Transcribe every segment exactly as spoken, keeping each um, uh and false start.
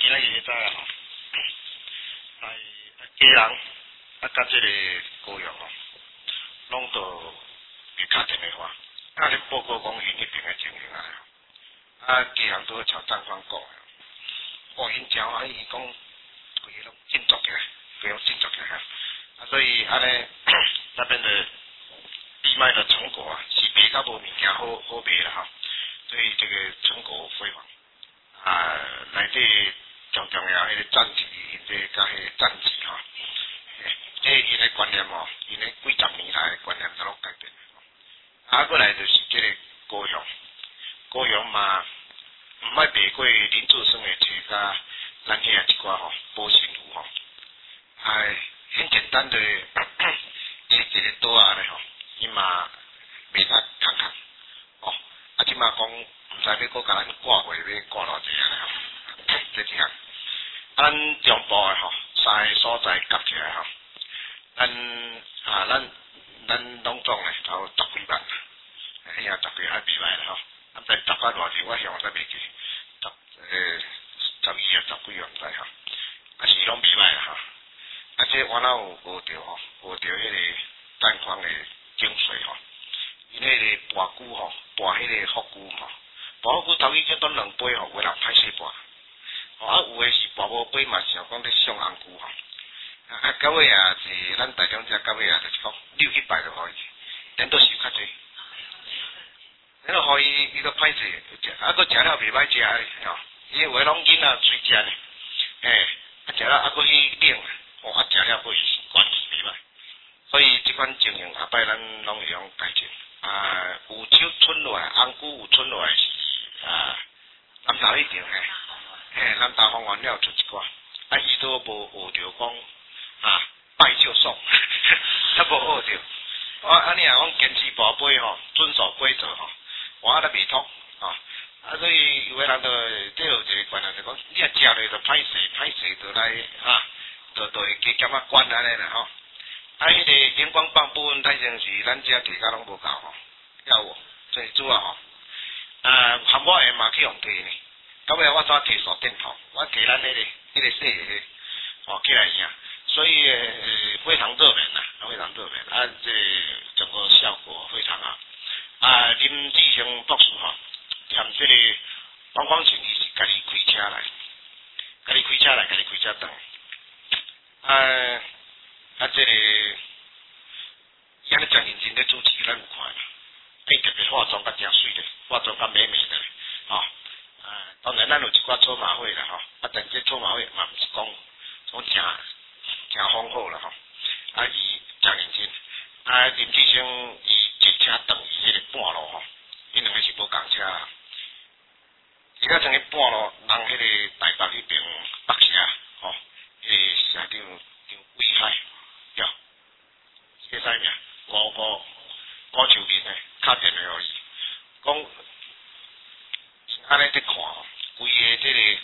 今仔日在吼，哎，啊，家人啊，甲即个高阳吼，拢都去敲电话，啊，咧报告讲因迄边诶情形啊，啊，家人都朝长官讲，哦，因真欢喜讲，规个拢振作起来，规个拢振作起来，啊，所以安尼那边的义卖的成果啊，是卖较无物件好好卖啦哈，所以这个成果辉煌。啊，内底上重要迄个战旗，即甲迄个战旗吼，即因诶观念吼，因诶几十年来诶观念都拢改变。啊，过来就是即个高雄，高雄嘛，毋爱卖过林志胜诶册甲咱遐一寡吼保鲜壶吼，哎，很简单的，伊一个岛仔咧吼，伊嘛卖得空空，哦，啊，即马讲。毋知要搁甲咱挂回，要挂偌济啊吼，即点。咱中部诶吼，三个所在夹起来吼，咱啊咱咱拢总诶头十几万，哎呀十几还袂歹啦吼，啊毋知十啊偌济，我想我袂记，十诶十二啊十几万毋知吼，啊是拢袂歹啦吼，啊即我若有学着吼，学着迄个蛋黄诶精髓吼，因迄个拔菇吼，拔迄个福菇吼。拔菇头去叫倒两杯吼，有诶人歹势拔，吼啊有诶是拔无杯嘛，想讲咧上红菇吼，啊到尾啊是咱大众只到尾啊就是讲溜去摆就可以，恁倒是有较济，恁都互伊伊都歹势，啊佫食了袂歹食诶吼，伊有诶拢囡仔水食咧，嘿，啊食了啊佫去冷，吼啊食了佫是关系袂歹，所以即款情形下摆咱拢会用改进，啊有手春落来，红菇有春落来是。啊，南投迄场嘿，嘿，南投方完了出一寡，啊，伊都无学着讲啊，拜就送，他无学着。我安尼啊，我坚持跋杯吼，遵守规则吼，我咧袂通啊，啊，所以有诶人就即有一个观念就讲，你啊食咧就歹势，歹势就来啊，就就会加减啊管安尼啦吼。啊，迄个荧光棒部分太正是咱遮提较拢无够吼，要有，所以主要吼。啊，含我诶嘛去用摕呢，到尾我怎摕手电筒，我摕咱迄个迄个细个吼起来用，所以呃非常热门呐，非常热门，啊这整个效果非常好。啊，林志雄博士吼，兼这个汪光成伊是家己开车来，家己开车来，家己开车转，啊啊这个伊安尼真认真咧主持，咱有看啦。伊特别化妆甲诚水咧，化妆甲美美的咧，吼、哦，啊，当然咱有一寡搓麻会啦，吼、哦，啊，但这搓麻会嘛毋是讲讲诚诚丰富啦，吼、哦，啊，伊诚认真，啊，林志升伊坐车等伊迄个半路吼，伊两个是无共车，伊较像去半路，人迄个台北迄边北车，吼、哦，迄、那个社长张伟海，哟，这啥名？五五五九年诶。打电话互伊，讲安尼伫看吼，规个即个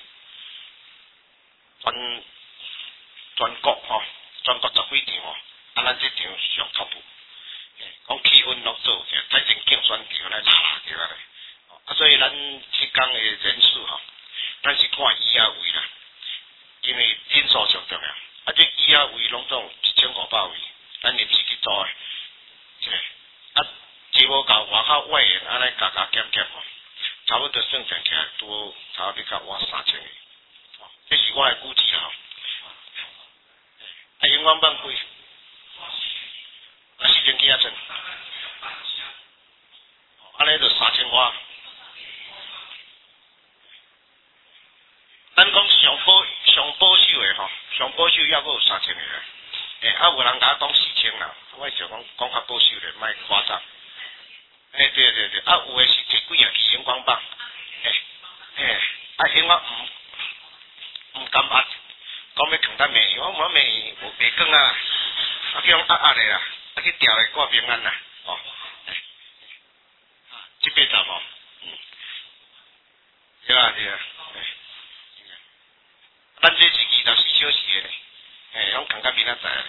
全全国吼，全国十几场吼，啊咱即场上 top， 讲气氛拢做起来，太前竞选场来拉拉起来咧，啊所以咱即工诶人数吼，咱是看医啊位啦，因为人数上重要，啊即医啊位拢总一千五百位，咱临时去做诶，即个啊。只无甲外口外援安尼加加减减吼，差不多算算起来都差不多甲我三千个，哦，这是我的估计啦吼。啊，荧光棒贵，啊四千几啊寸，安尼就三千外。咱讲上保上保守的吼，上保守还阁有三千个，诶、欸，啊有人甲我讲四千啦，我想讲讲较保守咧，莫夸张。诶、欸，对对对，啊，有诶是摕几啊支荧光棒，诶、欸、诶、欸，啊，荧光毋毋甘压，讲要扛咱面，我我面无袂光啊，啊去用压压诶啦，啊去调咧挂平安啦，哦，欸、啊，七八十吼，嗯，对啊对啊，诶、欸，咱这是二十四小时诶咧，诶、欸，拢扛到明仔载咧，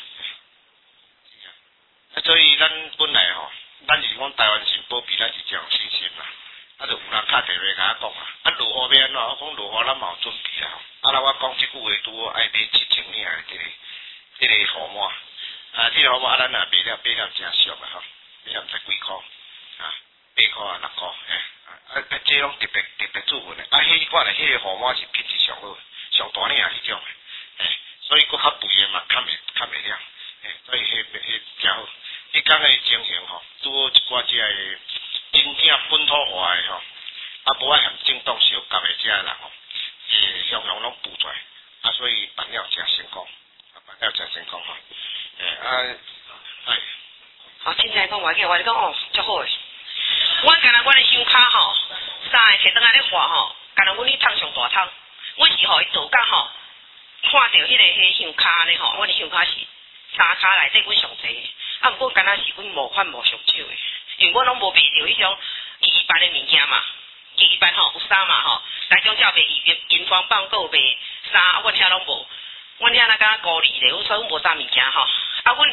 啊，所以咱本来吼。咱就是讲台湾是保庇咱是这样信心啦，啊，就有人敲电话甲我讲啊，啊落雨要安怎？我讲落雨咱嘛有准备啦， 啊，那我讲即句话，拄爱买一千领的这个这个号码，啊，这个号码啊，咱若买了买了真俗啊吼，买了毋知几箍，啊，八箍啊六箍，嘿，啊啊，这拢特别特别注文的，啊，迄款的迄个号码是品质上好，上大领迄种的，嘿，所以佫较肥的嘛，较袂较袂了，嘿，所以迄迄真好。迄讲的情形吼，拄好一寡只个真正本土化的吼，啊，无爱含正当小夹的只人吼。诶，向向拢补出来，啊，所以办了真成功，啊，办了真成功吼。诶，啊，哎， 好，凊彩讲话嘅，我你讲哦，足好诶。我干那阮的香卡吼，三个摕倒来咧画吼，干那阮去烫上大烫，阮是互伊做甲吼，看到迄个迄香卡咧吼，阮的香卡是三卡内底阮上济，啊，毋过干那是阮无款无上少诶，因为我拢无卖着迄种二二八的物件嘛。二二八吼有衫嘛吼，台中只卖银银光棒，搁有卖衫，啊，阮遐拢无，阮遐那敢高丽咧，所以阮无啥物件吼，啊，阮，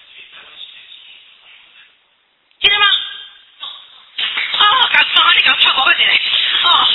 记得吗？哦，甲看你甲拍我一个，哦。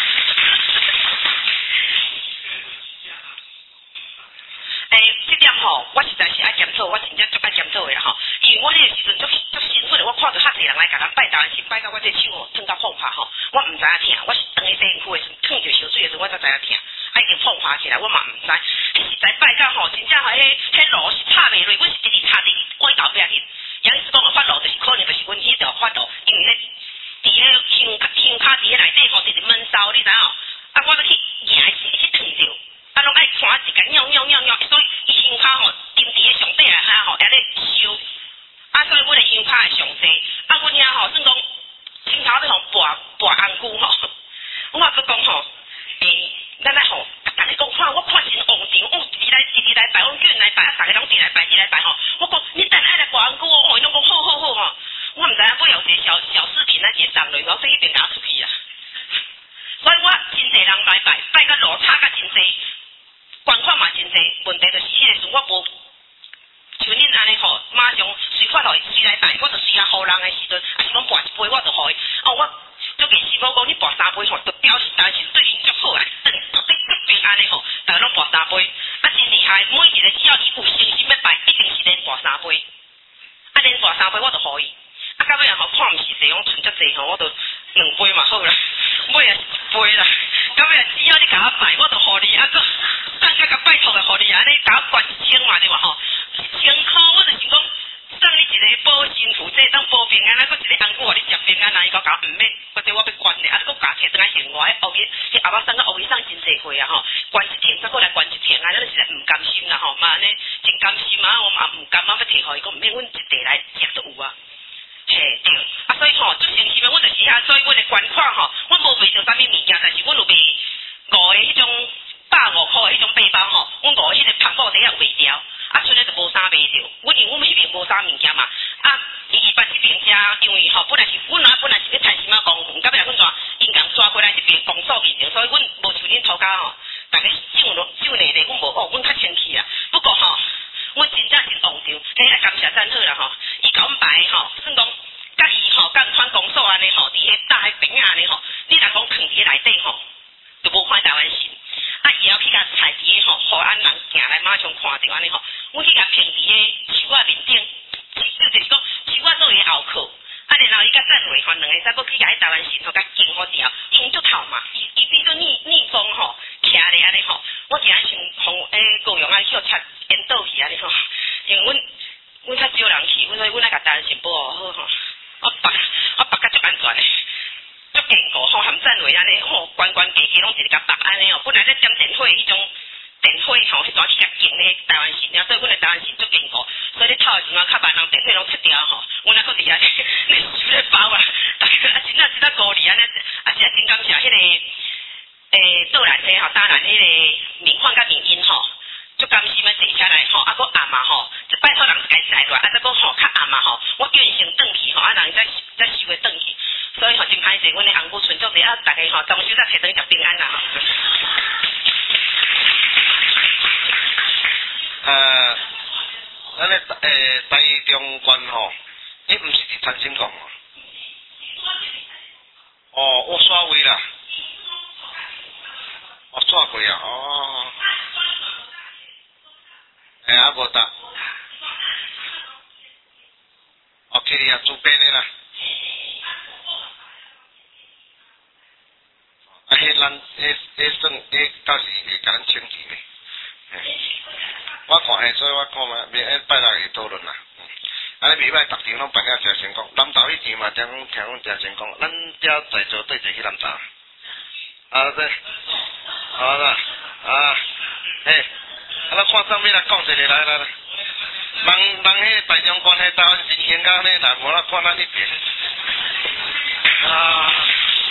诶，这点吼，我实在是爱检讨，我真正足爱检讨的吼。因为我迄个时阵足足辛苦的，我看到遐济人来甲咱拜当时拜到我这手吼，烫到碰拍吼，我毋知影疼，我是当去洗身躯的时，烫着烧水的时，我才知影疼，啊已经碰拍起来，我嘛毋知，迄实在拜到吼，真正吼，迄迄路是插袂落，我是直直插伫轨道壁去。杨医师讲的发路，就是可能就是阮迄条发路，因为咧伫迄香香卡伫迄内底吼，直直闷烧，你知影？啊，我要去赢是去烫着。啊，拢爱看一间尿尿尿尿，所以伊香卡吼，沉伫咧上底下遐吼，还咧烧。啊，所以阮的香卡会上济。啊，阮遐吼，算讲清头咧吼，跋跋红菇吼。我话佮讲吼，诶，咱来吼，甲大家讲看，我看真旺场，哦，一来一来拜，我叫人来拜，啊，大家拢一来拜，一来拜吼。我讲你等下来跋红菇哦，哦，伊拢讲好好好吼。我毋知影尾有一个小小视频咱一个站落，我说一定甲出去啊。所以我真侪人来拜，拜甲路差甲真侪。捐款嘛真济，问题就是迄个时我无像恁安尼吼，马上随发互伊随来拜，我就随啊互人的时阵，啊是讲跋一杯我就互伊，哦我足艺师傅讲你跋三杯吼，就表示当时对恁足好啊，等到底足平安的吼，大家拢跋三杯，啊真厉害，每一个只要伊有诚心要拜，一定是连跋三杯，啊连跋三杯我就互伊，啊到尾啊吼看毋是济，讲剩遮济吼，我就两杯嘛好啦，尾啊一杯啦，到尾啊只要你甲我拜，我就互你，啊个。上个甲拜托的，互你安尼甲我捐一千嘛对嘛吼，一千箍我就想讲送你一个保身符，这当保平安，啊，搁一个红菇互你食平安，啊，伊讲甲毋免，或者我要捐咧，啊，搁加摕倒来另外，后日迄阿爸送个后日送真济岁啊吼，捐一天再过来捐一天啊，咱实在毋甘心啦吼，嘛安尼真甘心啊，我嘛毋甘啊要摕互伊，讲毋免，阮一地来食都有啊。嘿对，啊所以吼，最诚心的，阮就是遐，所以阮的捐款吼，阮无卖着啥物物件，但是阮有卖五个迄种。百五块迄种背包吼，阮无迄个拍布底下有卖条，啊，剩咧就无啥卖着。阮因为阮迄边无啥物件嘛，啊，二二八这边遮，因为吼本来是阮啊本来是要趁什么公园，到尾来阮抓因共抓回来这边公所面着，所以阮无像恁头家吼，大家上落上内咧，阮无哦，阮较清气啊。不过吼，阮真正是旺场，嘿，爱感谢赞好啦吼，伊甲阮摆吼，算讲甲伊吼共款公所安尼吼，伫迄搭迄边安尼吼，你若讲藏伫迄内底吼，就无看台湾神。啊，伊要去甲踩伫个吼，互俺人行来马上看着安尼吼，阮去甲平伫个树仔面顶，就是讲树仔做伊后靠，啊，然后伊甲站落吼，两个再搁去甲迄台湾神吼，甲敬好条，风足透嘛，伊伊变做逆逆风吼，徛咧安尼吼，我今日想从诶高阳啊去插烟斗去安尼吼，因为阮阮较少人去，阮所以阮来甲台湾神保护好吼，我绑我绑甲足安全诶。足坚固吼，含站落安尼吼，关关家家拢一直甲绑安尼哦。本来咧点电火迄种电火吼，迄段时间建咧台湾神，所以阮诶台湾神足坚固。所以咧透诶时阵较慢人电火拢切掉吼，阮还搁伫遐咧收咧包啊，大家啊真啊真啊鼓励安尼，啊是啊真感谢迄个诶倒来车吼，当然迄个民欢甲民音吼，足甘心诶坐车来吼，啊搁暗嘛吼，拜托人家载落，啊再搁吼较暗嘛吼，我叫因先转去吼，啊人再再收诶转去。所以吼真歹势，阮的红菇存足济啊，大家吼中秋再摕倒去食平安啦吼。 呃，咱咧诶台中县吼，你毋是伫陈心港哦？哦，我刷位啦。哦哦，错过啊，哦，哎啊无答，哦，去你啊主编的啦，啊，迄咱迄迄算迄到时会甲咱清气咧，我看诶，所以我看嘛，明下拜六会讨论啦。啊！你袂歹，逐场拢办了诚成功。南投迄场嘛，听讲听讲诚成功。咱遮在座对者去南投。啊对，好啦，啊，嘿，啊，咱看啥物来讲一下来来来。人人迄大将军迄台湾是演到呢，来无咱看咱迄边。啊。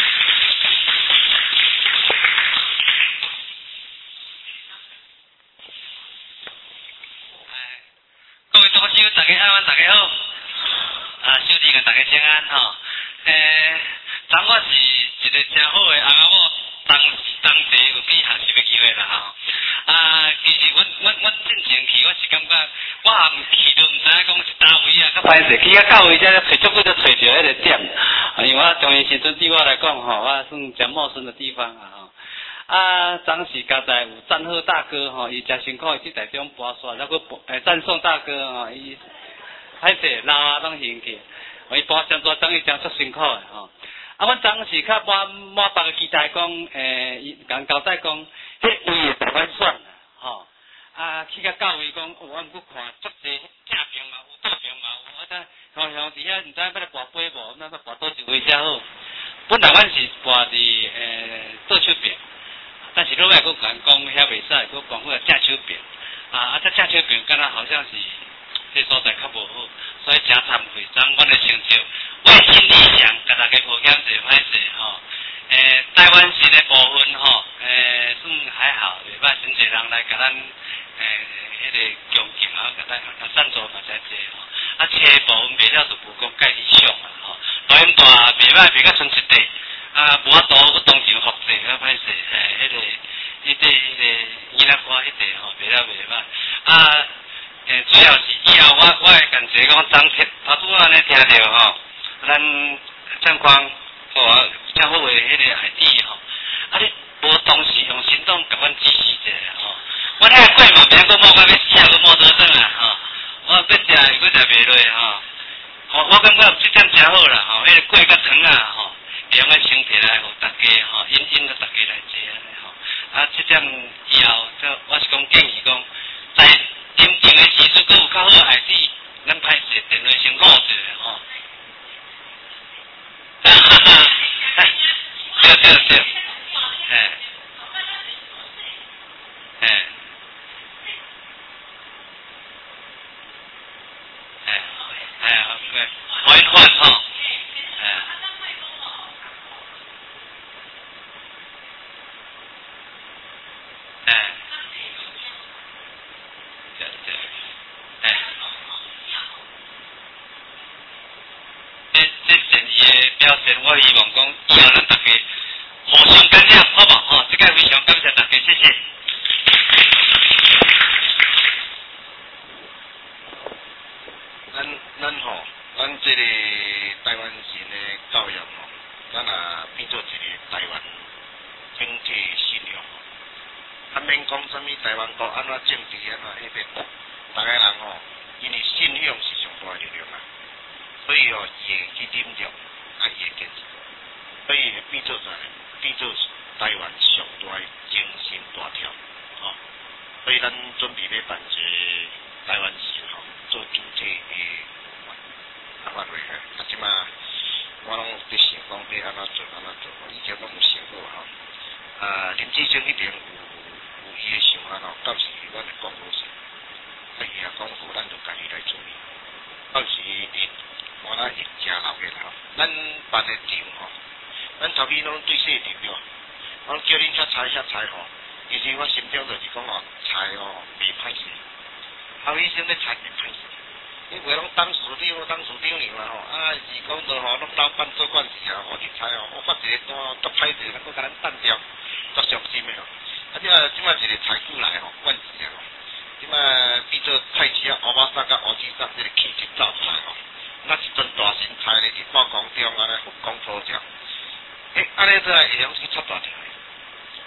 各位同修，大家安，大家好。啊，小弟甲大家请安吼。诶，昨我是一个真好诶翁仔某，当时当地有去学习诶机会啦吼。啊，其实阮阮阮进前去，我是感觉我也毋去都毋知影讲是倒位啊，较歹势。去啊到位才找足久才找着迄个点。啊，因为我从伊时阵对我来讲吼，我算真陌生的地方啊吼。啊，当时交代有赞贺大哥吼，伊诚辛苦，伊去台中跋山，还佫诶赞颂大哥吼，伊歹势拉拢行去，伊跋真多等伊真足辛苦诶吼。啊，阮当时较满满腹诶期待讲，诶，伊共交代讲，迄位会台湾选啦吼。啊，去甲到位讲，哦，我毋过看足济正平嘛有，倒平嘛有，啊，咱向向伫遐毋知要来跋杯无，咱要跋倒一位才好。本来阮是跋伫诶倒手边。但是落来佫讲讲遐袂使，佫讲迄个正手柄，啊啊！这正手柄敢若好像是迄所在较无好，所以真惭愧。昨阮的成就，我尽力想，甲大家抱歉者歹势吼。诶，台湾市的部分吼，诶算还好，袂歹，真侪人来甲咱诶迄个恭敬啊，甲咱甲赞助嘛真侪吼。啊，车部分袂了就无讲介理想啊吼。录音带袂歹，袂甲剩一块。啊，无法度，我当场复制，较歹势，嘿，迄个、迄个、迄个伊那歌迄个吼，袂了袂歹。啊，诶，主要是以后我我会感谢讲张铁，他拄安尼听着吼，咱张光吼正好诶迄个 I D 吼，啊你无当时用行动甲阮支持者吼，我遐粿嘛，免讲摸到要死啊，佫摸倒转啊吼，我要食佫食袂落吼，吼我感觉即点真好啦吼，迄个粿甲糖啊吼。用个身体来，互大家吼，引引着大家来坐安尼吼。啊，即点以后，这我是讲建议讲，在临近的时阵，佫有较好的 I D， 咱歹势电话先顾着吼。哈哈，对对对，嘿，嘿，嘿，哎呀，对，缓缓吼，哎。哎，对对，哎，这这善意的表现，我希望讲以后咱大家互相感染，好不好？吼，这个非常感谢大家，谢谢。 咱咱吼，咱这个台湾人的教育吼，咱也变做一个台湾整体信用。啊，免讲啥物台湾国安怎政治安怎迄边，逐个人吼，因为信用是上大力量啊，所以吼，伊会去忍着，啊，伊会坚持，所以会变做啥呢？变做台湾上大的精神大条，吼、哦。所以咱准备要办一个台湾市吼，做经济的啊法类个，啊，即马我拢伫想讲要安怎做安怎做，以前拢有想过吼。啊，林志升迄边有。伊诶想法吼，到时阮会讲好势，啊伊也讲好，咱就家己来处理。到时伊我咱会真老个啦吼，咱办诶场吼，咱头边拢对细场了，我叫恁遐采遐采吼，其实我心中就是讲吼，采吼袂歹势，后医生咧采袂歹势，因为拢当处长当处长尔嘛吼，啊是讲到吼，拢老板做管事啊，我去采吼，我发一个单足歹势，咱搁甲咱单掉，足伤心诶吼。啊！即啊，即摆一个采购来吼，管事啊吼，即摆变做菜市啊，乌巴沙甲乌鸡沙，即个气质走出来吼。那一阵大神菜咧，伫半空中安尼佛光普照，诶，安尼做来会用去出大条诶。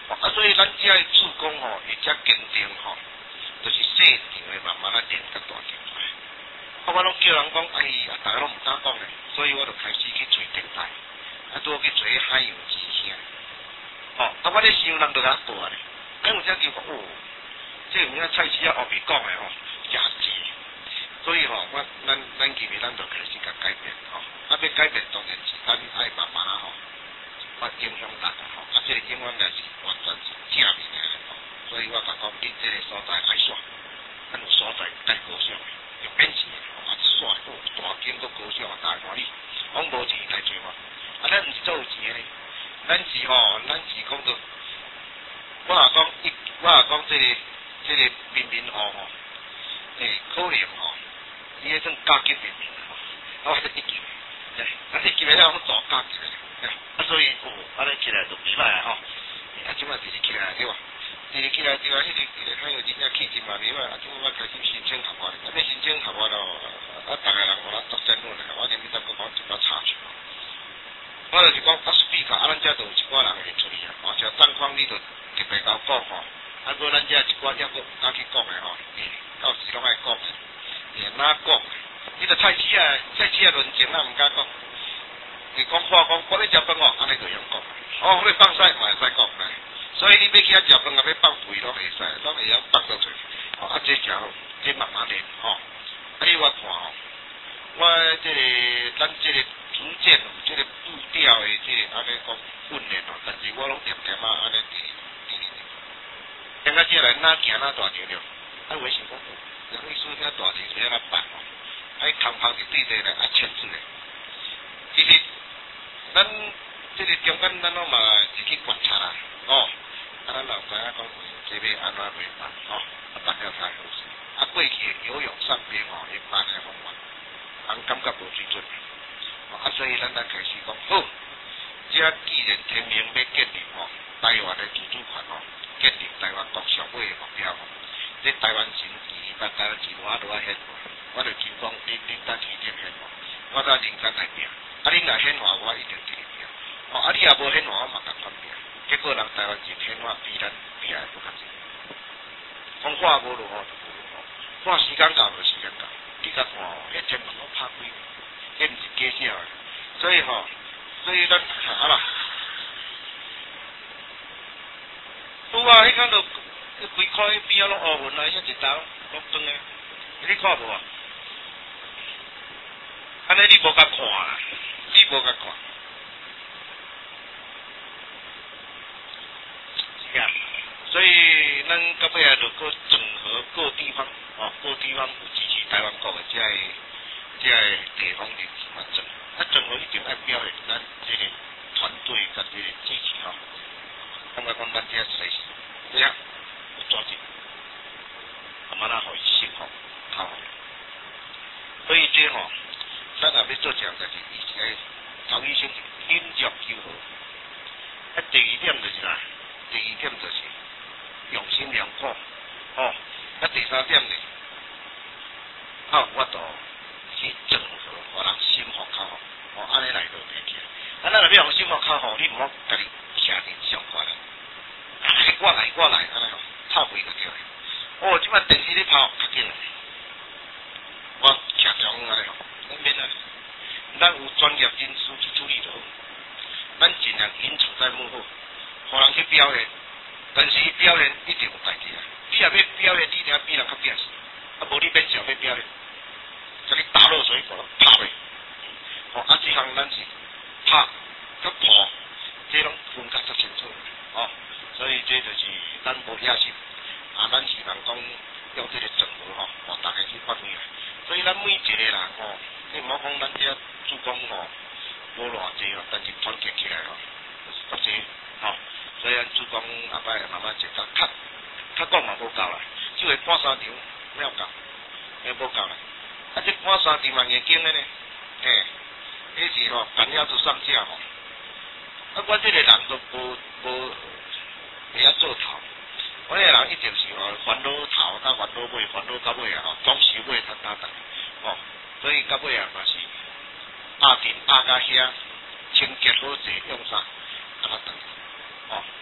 啊，所以咱遮的主公吼，会遮坚定吼，就是细场的慢慢啊练甲大场出来。啊，我拢叫人讲，哎呀，大家拢毋敢讲咧，所以我就开始去找电台，啊，拄好去找海洋之声。吼、哦，啊，我咧想人就甲我报咧，啊，有只叫哦，这有影菜市啊后面讲的吼，真济。所以吼、哦，我咱咱今日咱就开始甲改变吼，啊，要改变当然是咱爱慢慢啊吼。我影响大家吼，啊，这个永远也是完全是正面的吼，所以我甲讲，你这个所在爱煞，咱有所在该高尚的，就免钱的，啊，煞哦，大金都高尚，大欢喜，讲无钱来做嘛，啊，咱毋是做有钱的，咱是吼，咱是讲做，我也讲一，我也讲这个这个民民户吼，诶，可能吼，伊迄种加级民民吼，啊，我一级，对，啊，一级的了，我大加级的。啊，所以哦，安尼起来就袂歹啊吼。啊，即摆直直起来对吧？直直起来对啊，迄个迄个海有真正气质嘛袂歹啊，即摆我开始申请合法，啊，要申请合法咯，啊，逐个人互咱作战落来，我连要再讲讲一寡插曲。我就是讲啊，speaker啊，咱遮就有一寡人会出去啊，哦，像张匡你就特别甲讲吼，啊，搁咱遮一寡抑搁敢去讲的吼，诶，到时拢爱讲的，诶，哪讲？你着菜市啊，菜市啊论情咱毋敢讲。你讲话讲，我咧食饭哦，安尼就用讲。哦，我咧放屎嘛会使讲咧，所以你要去遐食饭啊，要放屁拢会使，拢会晓放到出。哦，啊，这就这慢慢练吼。啊，你我看吼，我这个咱这个逐渐这个步调的这个安尼讲训练哦，但是我拢点点啊安尼伫伫伫。等下这来哪行哪大场了，啊，我想讲，人伊说遐大场是安怎办哦？啊，伊空空伫对底咧，啊，牵制咧。其实，咱这个中间咱拢嘛是去观察啦，哦，啊，咱老知影讲这要安怎袂办，哦，啊，大家太好势，啊，过去游泳上边哦，一般的方法，人感觉无水准，哦，啊，所以咱来开始讲，好，这既然天明要建立哦，台湾的自主权哦，建立台湾国上尾的目标，这台湾前期，但台湾前我都爱显化，我就尽讲你你当前点显化，我甲认真来拼。啊！恁若显化，我一定替你拼。哦，啊！你若无显化，我嘛共款拼。结果人台湾人显化比咱拼的不较济。讲化无落雨就无落雨，看时间到就时间到。你甲看哦，迄天网络拍开，迄毋是假笑的。所以吼、哦，所以咱啊啦，有啊！迄间就规块迄边啊拢乌云啊，遐一道落灯的，你看无啊？安尼你无甲看啊？你无甲看，是啊，所以咱到尾啊，就搁整合各地方，哦，各地方有支持台湾国的这个这个地方人士嘛整，啊整合一定爱表现咱这个团队甲这个支持吼，感觉讲咱这随时，对啊，有抓紧，慢慢啊，互伊幸福，较好。所以这吼、哦。咱若要做这样代志，伊是爱头一先忍辱求和。啊，第二点就是啥？第二点就是用心良苦，哦。啊，第三点呢，较有法度去整合，互人心福较好。哦，安尼来就袂起。啊，咱若要互心福较好，你毋好家己车人上挂来，我来我来，安尼吼，插肺就对了。哦，即摆电视咧跑较紧，我徛中安尼吼。免啊，咱有专业人士去处理就好，咱尽量隐藏在幕后，互人去表现。但是表现一定有代志啊！你若要表现，你一定要比人较拼死，啊无你免想要表现，甲你打落水，互人拍落。哦，啊，这项咱是拍甲破，这拢分较足清楚。哦，所以这就是咱无野心，啊，咱希望讲用这个整合吼，互大家去发挥啊。所以咱每一个人吼。你毋好讲咱遮主公吼无偌济哦，但是团结起来吼，就是足济吼。所以咱主公后摆慢慢一个较较讲嘛无够啦，只会半三场了够，也无够啦。啊，这半三场嘛眼睛的呢，嘿，迄是吼干了就上架吼。啊，我这个人都无无会晓做头，我这个人一定是吼烦恼头甲烦恼尾，烦恼到尾啊吼，总是尾他打打吼。所以到尾啊嘛是压阵压甲遐，清洁好势用啥，安那等，哦，啊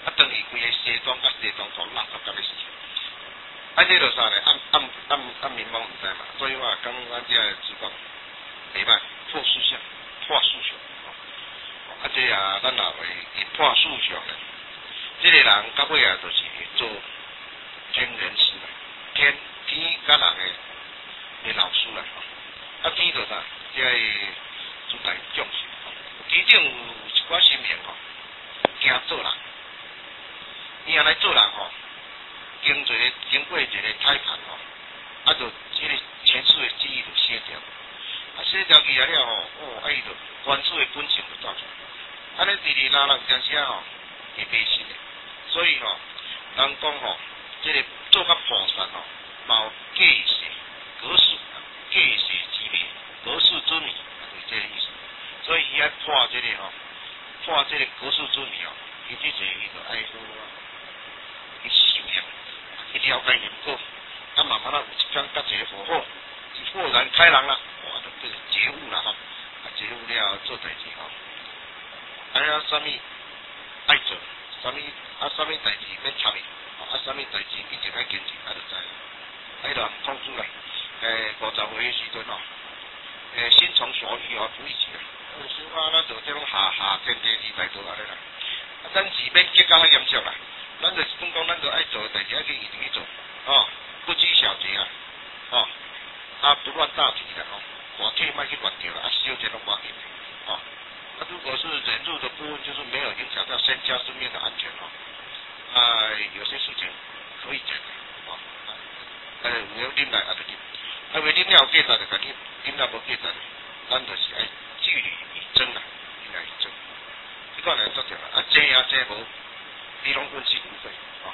啊，等于规个西装甲西装裤垃圾甲要死。啊，这落啥咧？暗暗暗暗民帮唔知嘛，所以我讲咱这个主角袂歹，破四项，破四项。啊，这啊，咱若会以破四项咧，这个人到尾啊，就是做天人师啦，天天甲人诶诶老师啦。啊，天做啥？即个主宰将士。其中有一寡心命吼，惊做人，伊安尼做人吼。经一个经过一个胎盘吼，啊，就即个前世的记忆就写掉，啊，写掉去啊了吼，哦，啊伊就原始的本性就走出来，安尼第二拉人真正吼会迷信的，所以吼，人讲吼，即、这个做甲菩萨吼，嘛有过世果世，过世之理，果世之谜，就是这个意思。所以伊爱破即、这个吼，破即个果世之谜哦，伊即个伊就爱好去修养。去了解因果，啊慢慢啊有一天甲一个佛法，豁然开朗啦，哇，就是觉悟啦吼，啊觉悟了做代志吼，啊了啥物爱做，啥物啊啥物代志免插伊，啊啥物代志一直爱坚持，啊就知啦。啊，迄个控制啦，诶五十岁诶时阵吼，诶心从所欲哦，不一致啦，有时啊咱就这种下下天地之大道安尼啦，啊咱是免结较较严肃啦。咱就是讲讲，咱就爱做代志，爱去一定去做，哦，不拘小节啊，哦，啊不乱大体的哦，大体莫去乱掉了，啊小节拢要紧的，哦，啊如果是忍辱的部分，就是没有影响到身家生命的安全哦，啊有些事情可以讲的，哦，呃有忍耐啊就忍，啊为忍了有价值就甲忍，忍了无价值，咱就是爱据理以争啦，据理以争，这个来做着啦，啊这啊这无。你拢分析无费，哦，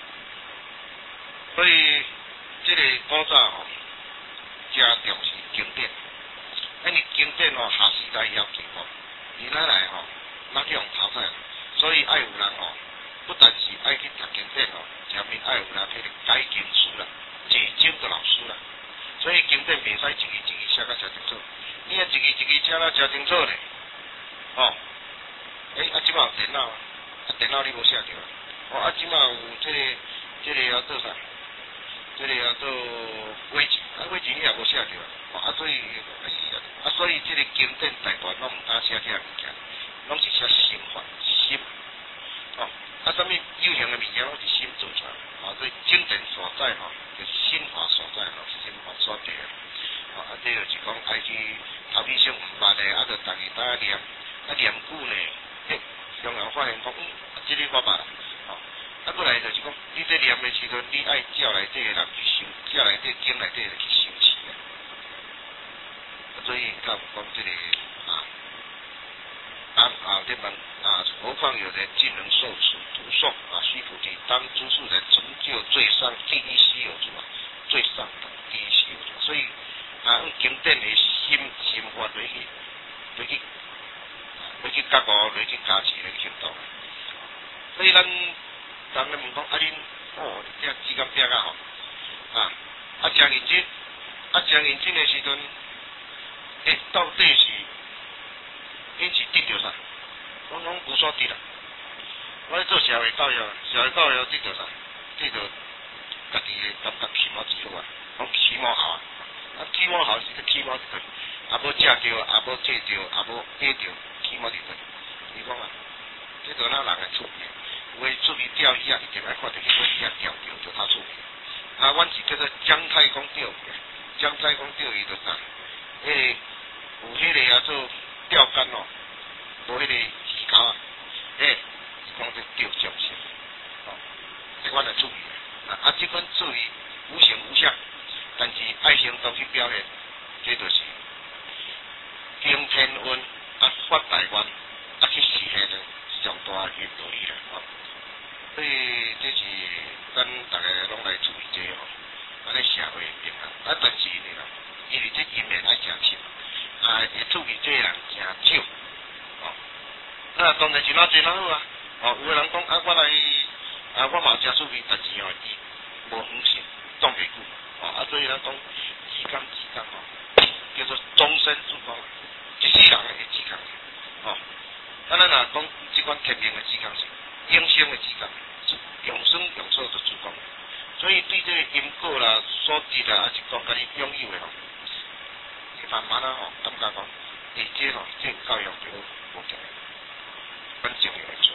所以这个古早吼，加重视经典，因为经典吼下时代要求吼，你来来吼，那去用淘汰，所以爱有人吼，不但是爱去读经典吼，前面爱有人去改经书啦，解经的老师啦，所以经典袂使一字一字写甲真清楚，你啊一字一字写了真清楚咧，哦，诶、欸、啊，即摆有电脑。啊，电脑你无写着，哦，啊，即马有这个，这个要做啥？这个要做微字，啊，微字你也无写着，哦，啊，所以，哎呀，啊，所以这个经典大段拢毋敢写这物件，拢是写心法心，哦，啊，什么有形的物件拢是心做出来，啊，所以经典所在吼，就是心法所在吼，心法所在，哦，啊，这就是讲爱去头皮上毋捌的，啊，就逐日大家念，啊，念久呢，嘿。中后发现讲，嗯，即个我捌啦，吼，啊，过来就是讲，你在念的时阵，你爱照内底的人去修，照内底经内底去修持啊。所以他讲这个啊，啊啊，这门啊，何况有人竟能受此读诵啊，须菩提，当诸世人成就最上第一稀有处啊，最上等第一稀有处。所以啊，用经典的心心法来去来去。要去觉悟，要去加持，来去行动。所以咱人咧问讲，啊恁哦，这指甲柄啊吼，啊啊真认真，啊真认真的时阵，诶、欸，到底是因是得着啥？拢拢无所得啦。我咧做社会教育，社会教育得着啥？得着家己的感觉起码之好啊，讲起码好啊，啊起码好是个起码对，啊无食着，啊无坐着，啊无爬着。起码伫对，你讲啊，这个咱人的趣味，有诶出去钓鱼啊，一定爱看到迄个鱼啊钓着，就他趣味。啊，阮是叫做姜太公钓鱼，姜太公钓鱼就啥？迄、那个有迄个啊做钓竿哦，无迄个鱼钩啊，诶、欸，是讲做钓将士，哦，是阮的趣味。啊，啊，即款趣味无形无相，但是爱行动去表现，这就是经天运。啊，发大愿，啊去实现了上大嘅道理啦，吼、哦。所以这是咱大家拢来注意这吼，咱咧社会平衡。啊，但是呢啦，因为这因缘爱诚深，啊，会注意这人诚少，哦。那当然是哪济哪好啊，哦，有个人讲啊，我来啊，我嘛诚注意，但是吼，伊无恒心，挡袂久，哦，啊，所以咱讲时间时间吼，叫做终身之光。一世人的志向，哦，啊，咱若讲即款天命的志向是，一永生的之感，永生永寿的主讲。所以对这个因果啦、所知啦，还是讲甲你拥有的吼，慢慢啊吼，感觉讲，而且吼，这个教育就无见，很重要的做。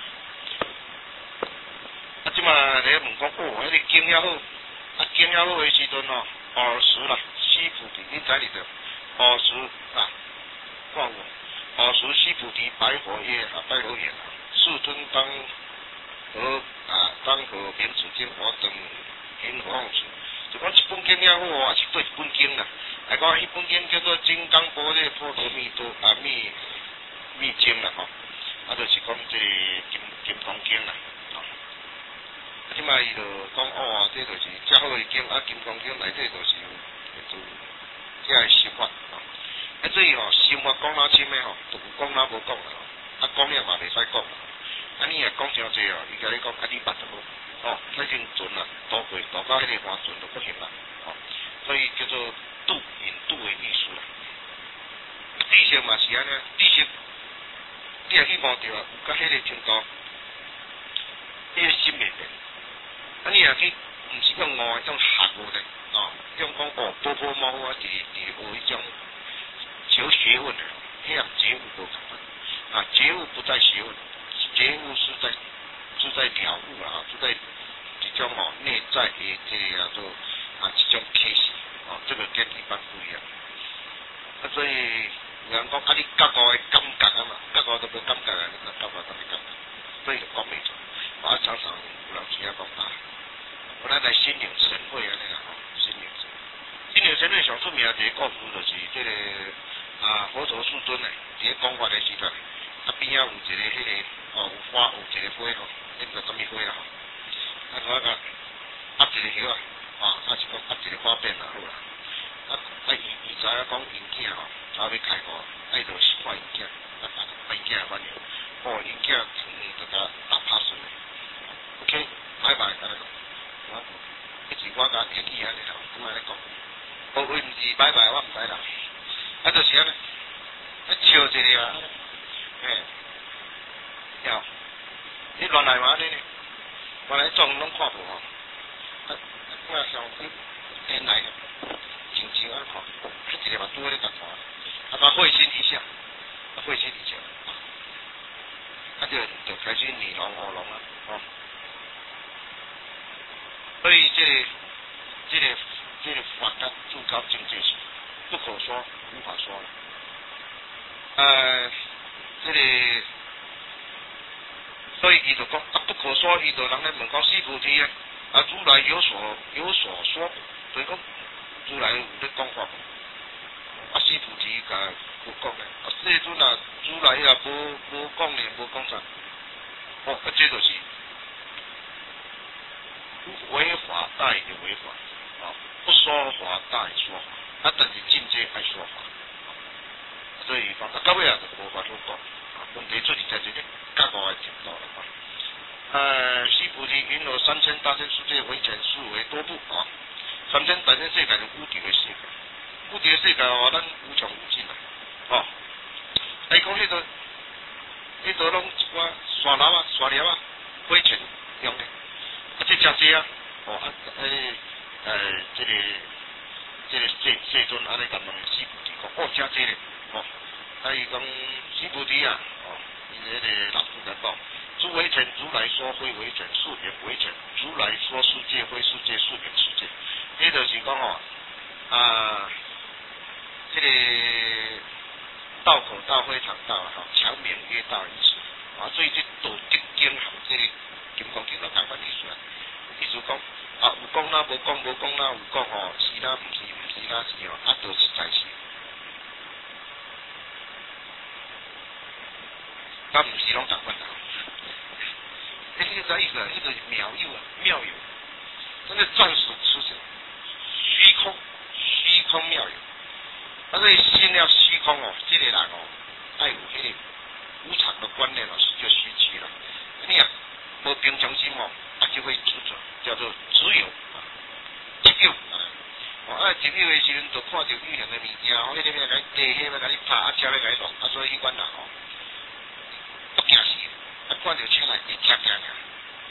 啊，即嘛你问讲，哦，迄个经也好，啊经也好的时阵吼，二十啦，四菩提，你知哩着？二十啊，看有，二十四菩提白佛曰啊，白佛言啊，世尊当和啊，当和明此经，我等因何往此？就讲一本经也好，还是对一本经啦。来讲，迄本经叫做《金刚般若波罗蜜多啊密密经》啦吼，啊，就是讲这个金金刚经啦。即摆伊就讲哦，这就是遮好诶经，啊，金刚经内底就是就遮个心法，啊，所以吼心法讲哪深诶吼，就有讲哪无讲啦，啊，讲了嘛袂使讲，啊，你若讲诚济哦，伊甲你讲啊，你捌就好，哦，那已经准啦，渡过渡到迄个花准就不行啦，哦，所以叫做度引度诶艺术啦。知识嘛是安尼，知识你若去摸着啊，有甲迄个程度，迄个心袂变。啊，你若去，毋是用悟的，用学悟的，哦，用讲哦，波波猫啊，伫伫学迄种求学问的，迄样觉悟无同啊，觉悟不在学问，觉悟是在是在了悟啊，是在一种哦内在的这个叫做啊一种开始，哦，这个跟一般不一样。啊，所以有人讲啊，你觉悟的感觉啊嘛，觉悟都无感觉啊，你那觉悟怎么感觉？所以就讲袂出。我常常有人时啊讲啊。我咱来心领神会安尼啦吼，心领神。心领神会上出名一个故事就是这个啊佛陀世尊诶，伫个讲法诶时阵，啊边仔有一个迄、那个哦有花有一个花吼，迄个什么花啦吼，啊我甲压一个叶啊，啊啊是讲压一个花瓣啦好啦，啊啊伊伊知影讲因囝吼，早要开悟，啊伊就是看因囝，啊啊因囝反应，哦因囝从就甲打拍顺诶 ，OK 拜拜安尼讲。我，迄是我甲提起安尼啦，咁安尼讲，无为毋是拜拜，我毋知啦，啊就是安尼，啊笑一个啊，嘿，了，你原来嘛安尼呢，原来总拢看无吼，啊，我上去原来静静啊看，啊一个嘛拄咧甲看，啊甲会心一笑，啊会心一笑，啊就就开始耳聋喉聋啊，哦。所以这个、这个、这个法的至高境界是不可说、无法说的。呃，这个，所以伊就讲啊，不可说，伊就人咧问讲四菩提啊，啊，如来有所有所说，所以讲如来有咧讲法，啊，四菩提甲无讲咧，啊，世尊啊，如来也无无讲咧，无讲啥，哦，啊，这就是。违法大于违法，啊，不说法大于说法，啊，但是境界爱说法，所以讲到尾啊，就无法度讲，啊，问题出伫在这个觉悟的程度了嘛。呃，四菩提云何三千大千世界为前数为多部啊？三千大千世界是无敌的世界，无敌的世界话，咱无穷无尽啦，哦。来讲迄个，迄个拢一寡沙楼啊、沙料啊、灰尘用的。啊，这真济啊！哦啊，诶，呃，这个，这个世世尊安尼甲问四菩提讲，哦，真济咧，哦，啊，伊讲四菩提啊，哦，伊迄个老夫在讲，诸为尘，如来说非为尘，是言为尘，如来说世界非世界，是言世界。迄就是讲哦，啊，这个道可道非常道啊，强名曰道意思啊，所以这道德经含这个。金刚经就讲法意思啦，意思讲啊有讲啦，无讲无讲啦，有讲吼是啦，毋是毋是啦，是吼，啊都实在是，啊毋是拢同款啦。迄个啥意思啊？迄个妙有啊，妙有，真的暂时出现，虚空，虚空妙有。啊，所以心了虚空哦，这个人哦，爱有迄个无常的观念哦，是叫虚虚啦。你啊。无平常心哦，啊就会执着，叫做只有啊，执有啊，哦啊执有的时阵，就看到有形的物件，哦，迄个要甲你地，迄个甲你拍，啊车要甲你弄，啊所以迄款人哦，不惊死，啊看到车来会惊惊惊，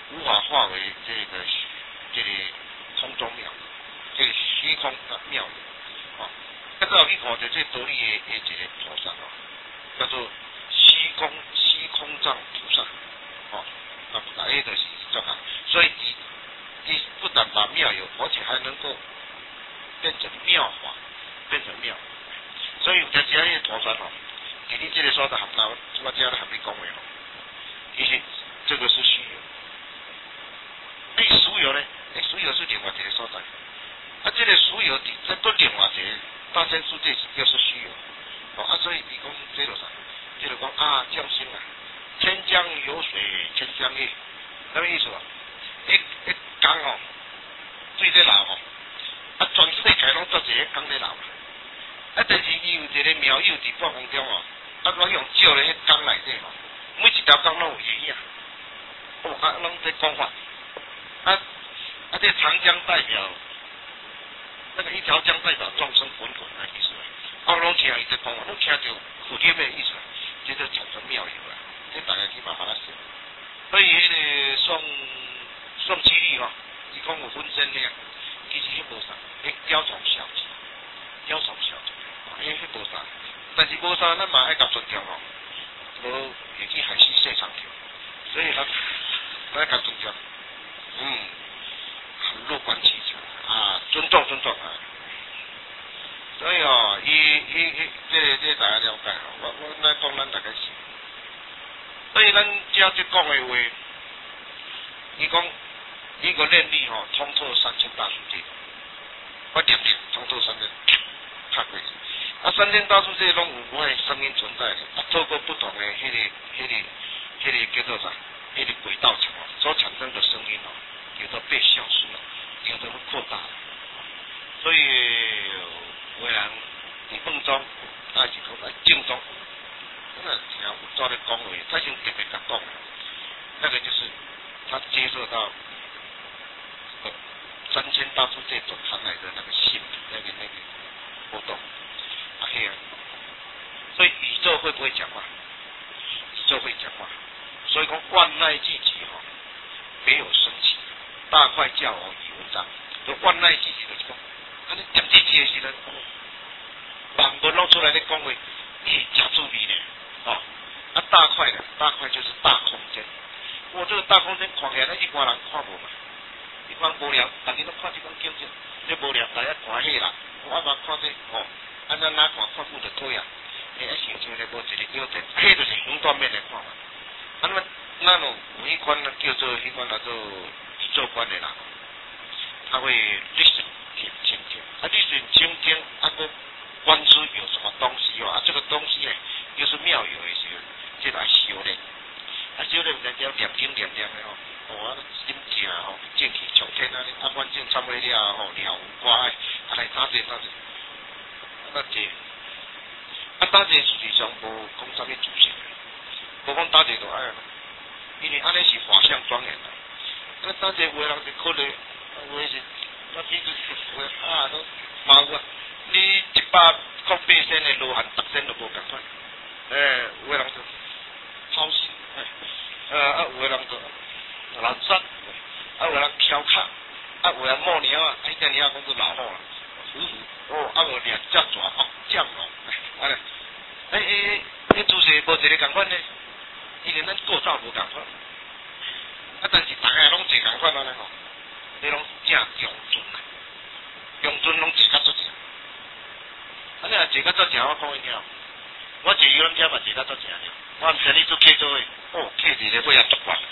无法化为这个这个空中庙，这个虚空的庙宇，哦，啊，再有去看到这道理的的一个菩萨哦，叫做虚空虚空藏菩萨，哦，啊，大家就是这样，所以伊伊不但把庙有，而且还能够变成妙法，变成庙，所以有只只迄个陀山哦，伫你这个所在含那，我只咧含你讲话哦，其实这个是虚有。哎，属有呢？哎，属有是另外一个所在。啊，这个属有伫这都另外一个大千世界又是虚有。哦，啊，所以伊讲这个啥？这个讲啊，降生啊，天将有水天将月，什么意思啊？一一江哦，水在流哦，啊，全世界拢做一个江在流。啊，但是伊有一个庙有伫半空中哦，啊，我用照咧迄江内底哦，每一条江拢有意义啊。哦，啊，拢在讲法。啊啊！这长江代表那个一条江代表众生滚滚的意思。啊，拢听伊在讲，拢听到苦甜的意思，这就产生妙有啦。这大家去慢慢来想。所以迄个宋宋七力吼，伊讲有分身咧，其实迄无啥，迄雕虫小技，雕虫小技，迄迄无啥。但是无啥，咱嘛爱甲尊重吼，无会去害死细长条，所以咱咱爱甲尊重。嗯，很乐观其成啊，尊重尊重啊。所以哦，伊伊伊，这个这个大家了解哦。我我来讲咱大家是。所以咱遮即讲的话，伊讲伊个念力吼，通透三千大世界。我念念通透三千，拍过去。啊，三千大世界拢有我的声音存在的，啊，透过不同的迄、那个、迄、那个、迄、那个叫做啥？迄、那个轨道场所产生的声音哦。有的被消失了，有的会扩大了，所以有人伫梦中，啊是讲在静中，真的听有照咧讲话，他先特别甲讲，那个就是他接受到呃三千大世界所传来的那个信，那个那个波动，啊嘿啊，所以宇宙会不会讲话？宇宙会讲话，所以讲万籁俱寂吼，没有生气。大快叫我语文章，就万籁俱寂就是讲，啊你念这字的时阵，万物拢出来咧讲话，你真注意呢，哦，啊大快呢，大快就是大空间，哇这个大空间看起来，咱一般人看无嘛，一般无聊，大家都看这款景色，你无聊，大家看戏啦，我嘛看这哦，啊咱哪看看久就讨厌，诶，啊想像咧无一个优点，迄就是横断面来看嘛，啊那么咱有有迄款叫做迄款叫做。做官的人，他会 listen 听倾听，啊 listen 倾听，啊个观出有什么东西哦，啊这个东西呢，就是妙有的时候，这来修炼，啊修炼人家念经念念的哦，哦啊心静哦，正气冲天啊，啊反正参会了吼，了无挂碍，啊来打这打这，啊打这，啊打这实际上无讲啥物主席，无讲打这就爱，因为安尼是法相庄严的。啊，打这有的人是可能，有的是，我比如说啊，都毛啊，你一百块八仙的罗汉，十仙都无共款。诶，有的人就好心，诶，啊，有的人就懒散，啊，有的人挑卡，啊，有的人摸鸟啊，迄个鸟讲做老好啦，虎虎，哦，啊，无掠只蛇哦，降龙，啊咧，诶诶，迄主席无一个共款呢，因为咱构造无共款。啊，但是大家拢坐共款安尼吼，你拢正用准啦，用准拢坐较足正。啊，你若坐较足正，我讲伊听，我坐游览车嘛坐较足正了，我毋知你做客做诶，哦，客伫咧尾啊足悬，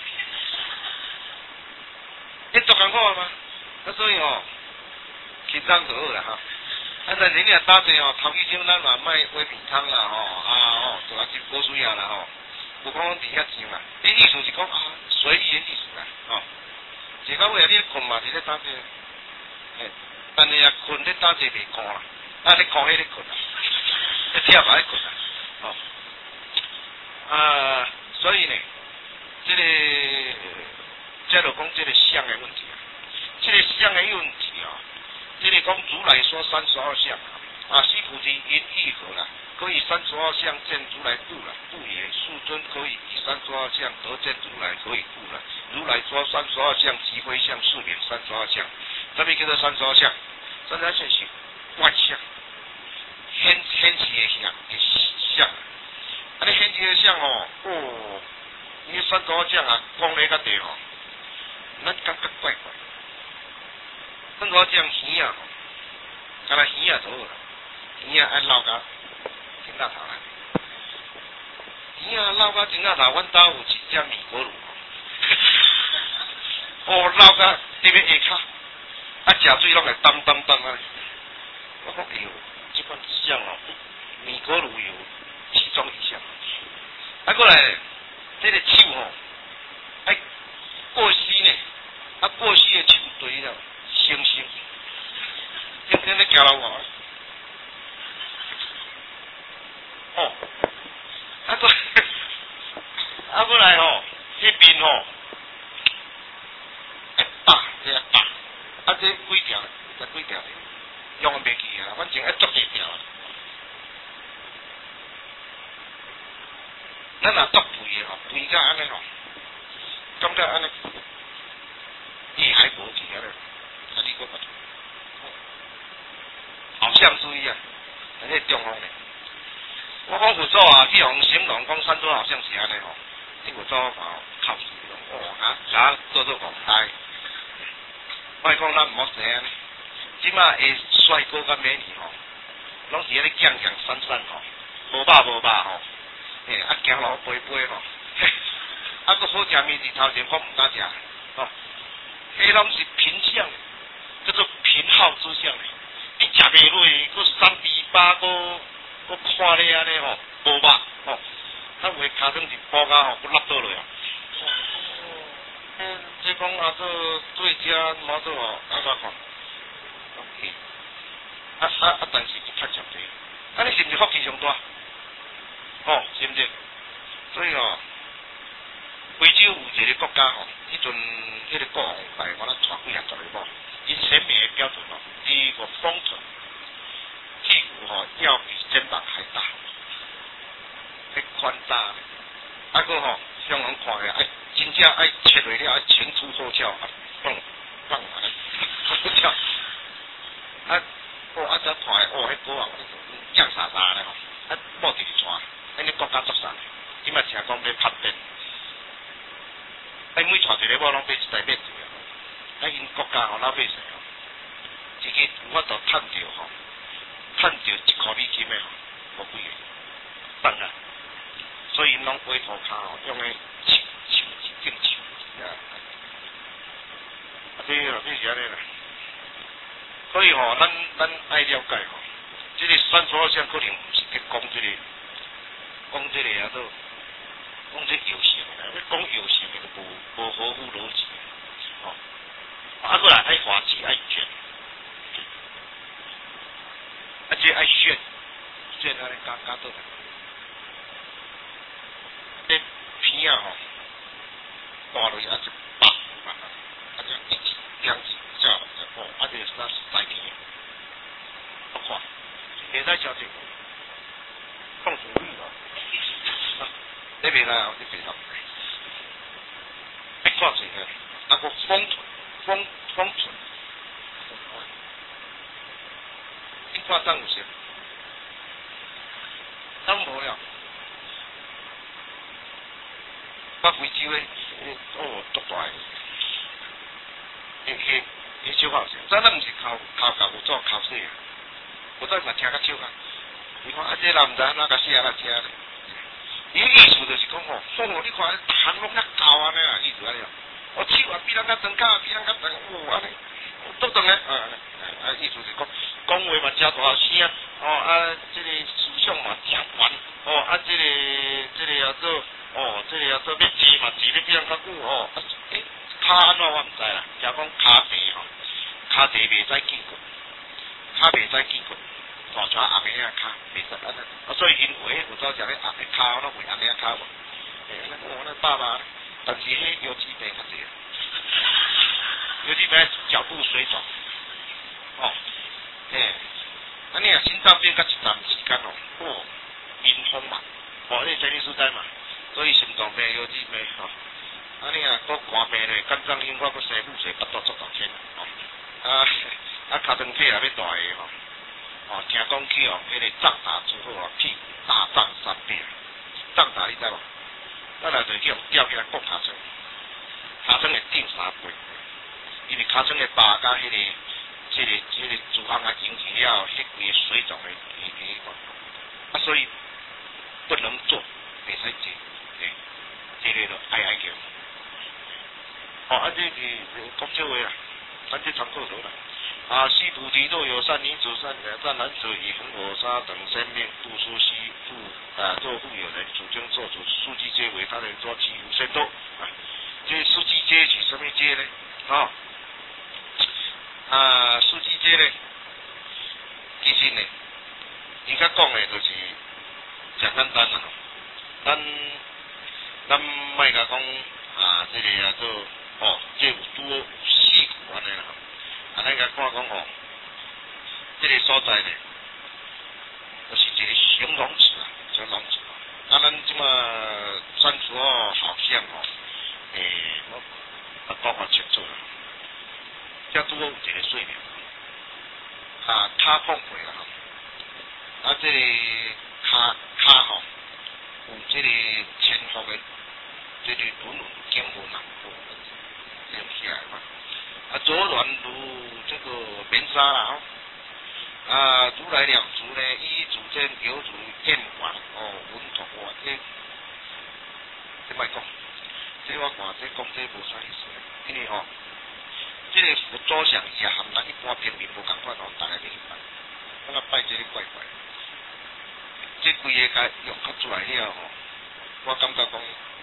你足共款嘛？啊，所以吼，轻松就好啦哈。啊，但是你若打坐吼，头几钟咱嘛卖买面汤啦吼，啊吼，就啊真无需要啦吼。无讲伫遐上啦，你意思是讲啊，随意的意思啦，吼、哦。坐到尾啊，你困嘛，伫咧打坐，诶，但是啊困咧打坐袂寒啦，啊你寒迄咧困啦，你听嘛咧困啦，吼、哦。啊，所以呢，这个，这就讲这个相的问题啊，这个相的问题啊，这个讲如来说三十二相啊，啊，须菩提因意何啦？可以三十二相见如来故啦，故也。 尊可以以三十二相得见如来，可以故来。如来说三十二相即非相，是名三十二相。什么叫做三十二相？三十二相是万相，显显示的相嘅相。啊，你显示的相哦，哦，你三十二相啊，讲咧个地哦，咱感觉怪怪。三十二相鱼啊，敢若鱼啊做啦，鱼啊爱捞甲顶大头来。鱼啊捞甲顶大头，阮兜有一只米果乳。哦，捞甲特别下骹，啊，食水拢会咚咚咚啊！我讲哎呦，这款像哦，米果乳有其中一项。啊，过来，这个手吼，哎，过膝呢，啊，过膝的手对了，星星，天天咧行路我。哦，啊过，啊过来吼，迄边吼。打，这打，啊这几条，这几条，用袂记啊，反正一捉一条。咱若捉肥的吼，肥甲安尼吼，感觉安尼，厉害无去啊咧，啊你讲，好像注意啊，那个中风咧。我讲佛祖啊，去用形容讲山多好像是安尼吼，你佛祖嘛靠死哦啊，啥做做皇帝。莫讲咱毋好生呢，即马的帅哥甲美女吼，拢是迄个降降闪闪吼，无饱无饱吼，嘿，啊行路飞飞吼，啊佫好食面子头前我毋敢食，吼，迄拢是贫相，叫做贫好之相咧。你食袂落，佫三猪巴，佫佫看咧安尼吼，无饱吼，啊为骹算是补甲吼，佫落倒落啊。嗯，即讲啊，做对遮冇做哦，啊我看 ，OK， 啊啊啊，但是较少啲，啊你是毋是福气上大？哦，是毋是？所以哦，非洲有一个国家吼，迄阵迄个国王来，我咧带几下十个某，伊选美的标准哦，第一个丰臀，屁股吼要比肩膀还大，迄宽大，啊个吼，向人看起来哎。真正爱切落了，爱前凸后翘，啊，放放啊，后翘，啊，哦，啊，则看哦，迄个啊，降沙沙咧吼，啊，某直直传，迄个国家作啥？即摆听讲要拍变，啊，每传一个某拢买一台面子啊，因国家吼老百姓吼，一个有法度趁着吼，趁着一箍美金的吼，无几个，放啊，所以因拢委托骹吼，用诶。正常啊，啊，这哦，这是安尼啦。所以吼，咱咱爱了解吼，这个三十二相可能毋是去讲这个，讲这个啊，都讲这有性啦。你讲有性的无无合乎逻辑，吼。啊，过来爱滑稽爱卷，啊，这爱炫，炫安尼加加倒来，这片啊吼。大落去啊，一百啊，啊就一级、两级、叫哦，啊就是那三级，我看，现在交这个，放水率了，那边呢，这边上，一挂水的，那个封存，封封存，一挂三五千，当无了，我非洲的。哦，足大个，迄迄迄小好声，咱咱毋是靠靠教有做靠说啊，有做嘛听较少啊。你看啊，这人毋知哪甲写哪听咧。伊意思就是讲吼，哦，你看弹拢较高安尼啦，意思安尼啊。我手啊比人较长，脚比人较长，哦安尼，都长咧，啊啊意思是讲讲话嘛真大声，哦啊，这个思想嘛真悬，哦啊这个这个叫做。哦，这个要做要坐嘛，坐咧比人较久哦。啊，诶，骹安怎我毋知啦，假讲骹地吼，骹地袂使见过，骹袂使见过，大抓阿妹啊骹袂使安尼。啊，所以因为有早食咧阿妹骹，拢为阿妹骹无。诶，那我那爸爸，但是迄游击病较济，游击病脚步水肿，哦，诶，啊你啊心脏病甲一段时间哦，哦，晕风嘛，哦，你前日所知嘛。 所以心脏病、腰子病吼，啊你啊，搁寒病咧，肝脏硬化，搁生腹泻，巴肚足大天吼，啊啊脚长腿也要大个吼，哦听讲去哦，迄个胀大之后哦，屁股大胀三倍，胀大你知无？咱来就去用吊起来割尻川，尻川会顶三倍，因为尻川的疤甲迄个、即、个、即、个脂肪啊引起了迄规个水肿的迄个，啊所以不能做，袂使做，诶，这个就哀哀叫。哦，啊这是讲少话啦，咱这参考落啦。啊，西菩提若有善女子、善善男子，以恒火沙等生命度书西复啊，若复有人主经做主，书记皆为他人做其无甚多啊。这书记皆是什么皆呢？啊啊，书记皆呢，其实呢，伊较讲的就是真简单啦。咱咱莫甲讲啊，这个啊做哦，这有拄有四句安尼啦。啊，咱甲看讲吼，这个所在呢，就是一个形容词啊，形容词啊。啊，咱即马删除哦，好像哦，诶、欸，我啊包括清楚啦。遮拄好有一个说明，啊，骹碰过啦吼，啊，这个骹骹吼，有这个前后的这个轮轮经文啊，连起来嘛。啊，左鸾如这个棉纱啦，吼，啊，如来两足呢，一足见有足见完，哦，稳妥哇，这这莫讲，这我看这讲这无啥意思，因为吼，这个佛祖像伊也含咱一般平民无共款吼，大家明白，咱啊拜这个怪怪，这规个甲用较出来了吼，我感觉讲。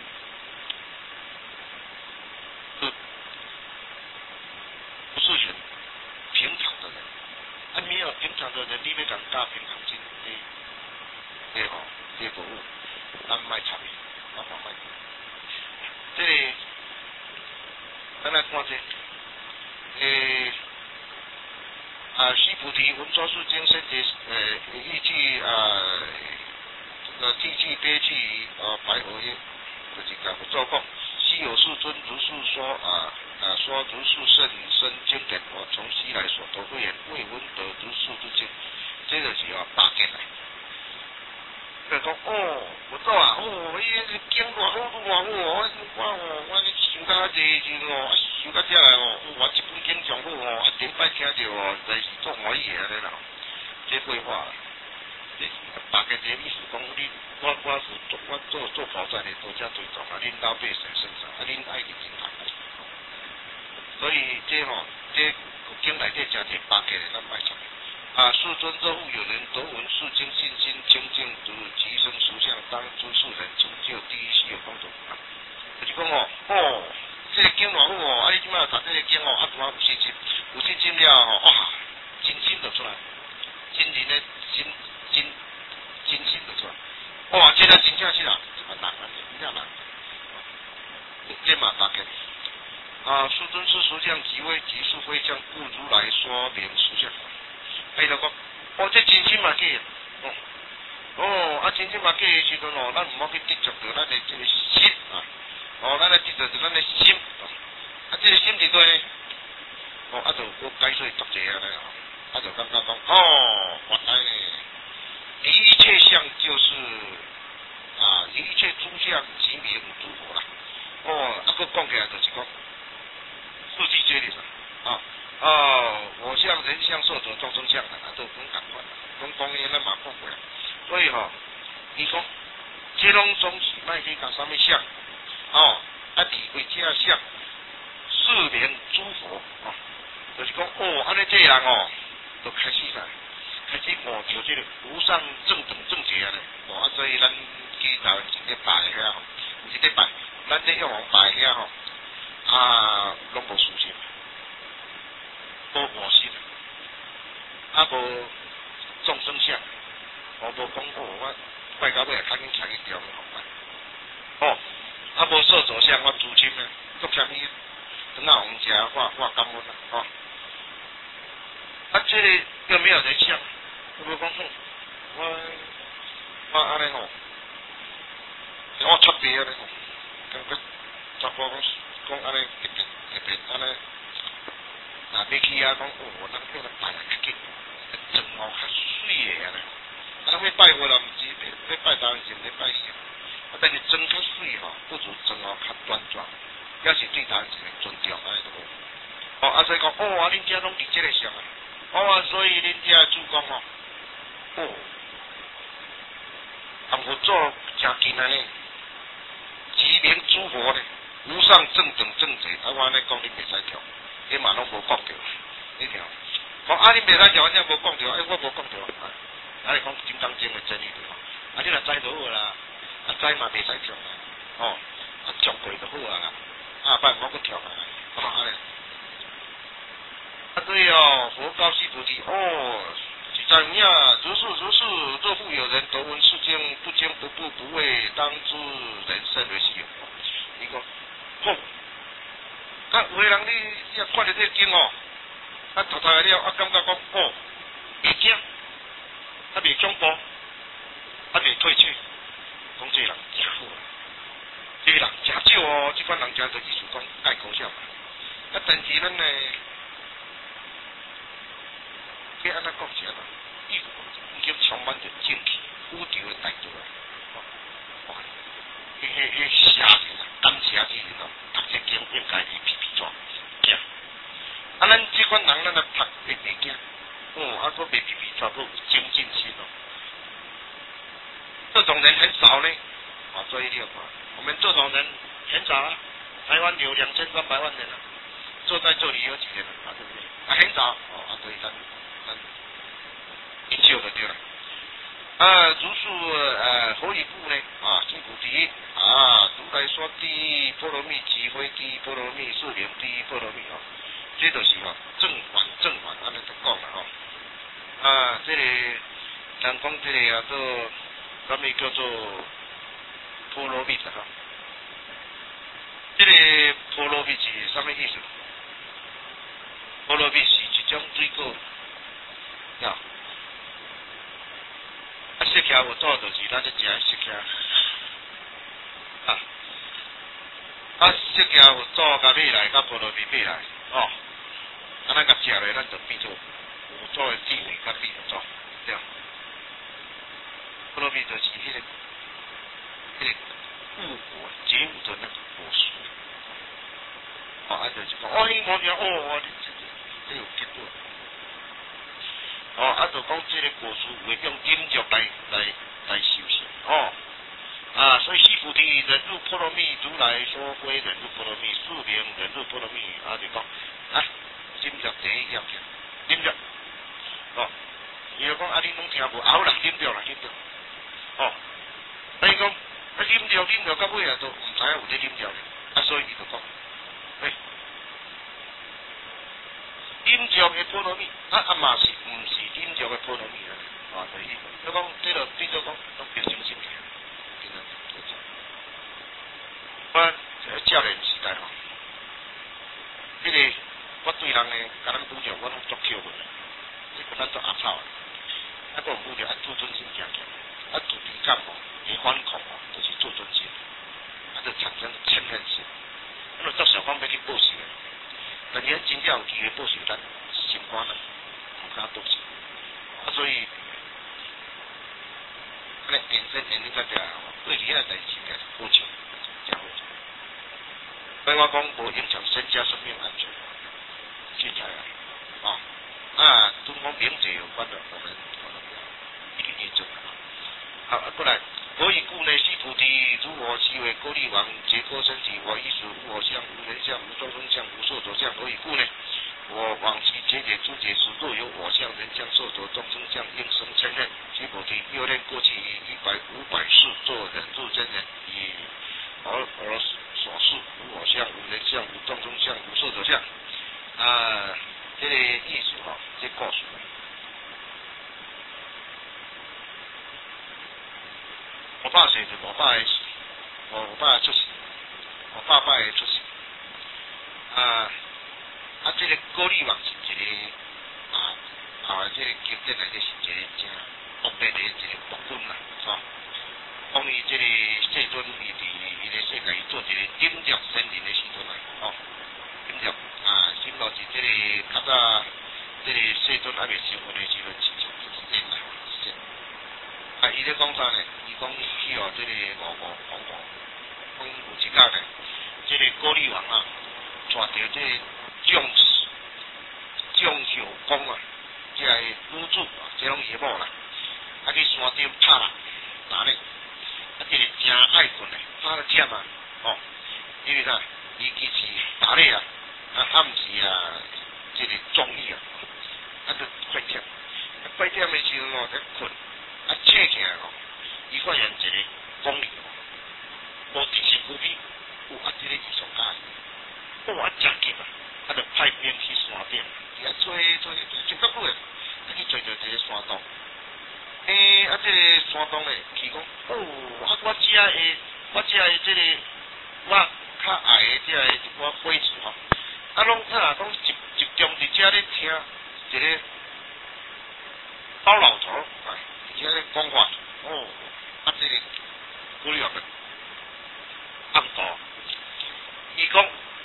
不是很平常的人，啊，没有平常的人，你要讲大平常心，对，对吼，这个物，咱卖差别，慢慢卖。这个，咱来看这，诶，啊，西菩提文殊数经生节，呃，依据啊，这个地气悲气啊，白佛曰，就是讲不做供。西有世尊如是说啊啊说如是甚深经典，我从西来所得慧眼，未闻得如是之经，这就是要八经来。就讲哦，我做啊，哦，伊经偌好偌好哦，我哦，我想到这这哦，想到这来哦，我一本经上好哦，一顶摆听着哦，真是足欢喜的咧啦。这废话啦，这八经这意思讲你。我我是做我做做保障的，多加尊重啊！恁老百姓身上啊，恁爱认真读。所以这吼、哦，这经内底真侪八卦的，咱卖错。啊，世尊若复有人得闻是经，信心清净，如即生实相，当诸世人成就第一稀有光土啊！就是讲哦，哦，这个经偌好哦，啊，你即摆读这个经哦，啊，拄啊有信心，有信心了吼、哦，哇，真心就出来，真人的真真真心就出来。哇！这个真正是啊，这么难啊，真正难。这嘛大概啊，世尊是实相，即为即是非相，故如来说明实相。哎，就讲，哦，这真心嘛假哦，哦，啊，真心嘛假的时阵哦，咱唔好去执着着咱的这个心啊，哦，咱来执着着咱的心啊，啊，这个心伫对呢，哦，啊，就我解说作者啊咧，啊，就感觉讲，哦，原来呢。离一切相就是啊，离一切诸相即名诸佛啦。哦，啊，个讲起来就是讲，数据接力啦，啊哦，我相、人相、寿者、众生相啊，都很感官，讲讲伊咱嘛讲过啦。所以吼、哦，伊讲，这拢总是卖去讲什么相，哦，啊，体会这相，是名诸佛啊，就是讲哦，安尼这人哦，都开始啦。开始看到这个无上正等正觉咧，哦啊，所以咱去台湾一礼拜遐吼，一礼拜，咱这用王拜遐吼，啊，拢无事情，无无心，啊无众生相，我无讲过，我拜到尾也赶紧踩去掉个红拜，哦，啊无受者相，我自亲呢，做啥物？等下红食，我我感恩啦，哦，啊这个有没有人相？我讲吼，我我安尼吼， 我出地啊咧，感觉查甫讲讲安尼特别特别安尼，啊，要去啊讲哦，人迄个拜啊较紧，装哦较水个安尼。啊，咱要拜佛啦，毋是要拜当然是要拜神，啊，但是装较水吼，不如装哦较端庄，也是对当然是尊重安尼就好。哦，啊，所以讲哦，啊，恁遮拢伫即个上啊，哦啊，所以恁遮主公吼，哦。啊，佛祖诚近安尼，齐名诸佛呢，无上正等正者。啊，我安尼讲恁袂使跳，你嘛拢无讲着，你听。讲啊，恁袂使跳，反正无讲着，哎，我无讲着。啊，啊，你讲金刚经的真理对吼。啊，你若知就好啦，啊知嘛袂使跳啦，哦，啊将过就好啊啦。啊，别我搁跳啊，哦，安尼。啊对哦，佛告须菩提，哦。怎样？如是如是，若复有人得闻是经，不惊不怖不畏，当知人生为是有。伊讲，吼，啊有个人你你也看着这个经哦，啊读读来了，啊感觉讲，哦，袂惊，啊袂恐怖，啊袂退却，讲这个人真好啊，这个人真少哦，这款人家就意思讲介高效。啊，但是咱呢，要安怎讲是安怎？已经充满着正气、宇宙的态度啊！哇，迄、迄、迄写字啊，感谢之人哦，读这经应该是皮皮抓，惊。啊，咱这款人咱来读会袂惊，哦，啊，佫袂皮皮抓，佫有精进心哦。这种人很少呢，啊，所以你要看，我们这种人很少啊。台湾有两千三百万人啊，坐在这里有几个人啊？对不对？啊，很少哦，啊，所以咱咱。研究的对了，啊，如是呃，何以故呢？啊，辛苦第一啊，如来说第一波罗蜜，即非第一波罗蜜，是名第一波罗蜜啊。这就是吼、啊、正反正反安尼就讲了吼、啊。啊，这个人讲这个啊做，咱们叫做波罗蜜的哈。这个波罗蜜是什么意思？波罗蜜是一种水果，呀。啊，释迦有做就是咱咧食的释迦，啊，啊释迦有做甲买来，甲菠萝蜜买来，哦，啊咱甲食咧，咱就变做有做的智慧甲变做，对。菠萝蜜就是迄、那个迄、那个悟果觉悟的那个果实，哦，啊就是讲，哦，你无听，哦，你这这有结果。哦，啊，就讲这个果树会用忍辱来来来修行，哦，啊，所以须菩提，忍辱波罗蜜，如来说非忍辱波罗蜜，是名忍辱波罗蜜，啊，就讲，啊，忍辱第一要紧，忍辱，哦，伊就讲啊，你拢听无，啊，好啦，忍辱啦，忍辱，哦，啊，伊讲，啊，忍辱忍辱到尾啊，都唔知影有咧忍辱咧，啊，所以伊就讲，诶。忍辱的波罗蜜，啊啊嘛是毋是忍辱的波罗蜜啊？啊，就是，我讲这个变做讲，拢平常心去，真正做做。我少年时代吼，迄、那个我对人呢，甲咱拄着，我拢足扣分，即个咱做阿草，啊，个拄着啊自尊心强强，啊自卑感吼，会反抗吼，就是自尊心，啊，就产生嗔恨心，啊，就到小方面去报仇。但是咱真正有机会报仇，咱心肝啦，唔敢报仇。啊，所以，安尼延伸延伸到遮，对其他代志个报仇，真好。所以我讲无影响身家生命安全，现在啊，啊，啊，跟讲名节有关的，我们可能要一定念咒啊。好，啊，过来。何以故呢？须菩提，如我其为勾力王，结果身体，我亦是无我相、无人相、无众生相、无寿者相。何以故呢？我往其解解诸解时，若有我相、人相、寿者、众生相，应生嗔恨。须菩提，又念过去一百五百世做忍辱真人，以而而所示无我相、无人相、无众生相、无寿者相。啊，这个意思哈，这告诉我。我爸是我爸的，我我爸出世，我爸爸的出世，啊啊，这个高丽王是一个啊啊，这个经典内底是一个真恶劣的一个国君啦，是吧？ 讲伊即个世尊，伊伫伊个世界伊做一个顶着仙人的时阵啊，哦，顶着啊，先到是即个较早，即个世尊还未成佛的时阵，是是仙啊，仙。啊，伊咧讲啥呢？伊讲去哦，即个五五讲讲，讲有一间呢，即个高丽王啊，带着即个将士、将校公啊，即个女主啊，即拢伊某啦，啊去山顶拍啦，打咧。啊，这个真爱困诶，拍了忝啊，哦，因为啥？伊其实打咧啊，啊暗时啊，这个中意啊，啊就快忝，啊快忝诶时阵哦，在困，啊醒起来哦，伊发现一个公园，无电视区边，有啊这个艺术家，哦啊真急啊，啊就派兵去山顶，伊啊追追追到久诶，啊去追到一个山洞。诶、欸，啊，这个山洞咧，去讲，哦，啊，我遮诶，我遮诶，这个我较爱诶，遮诶一寡伙子吼，啊，拢啊，拢集集中伫遮咧听一个包老头啊，伫遮咧讲话，哦，啊，这个古里话个暗道，伊讲，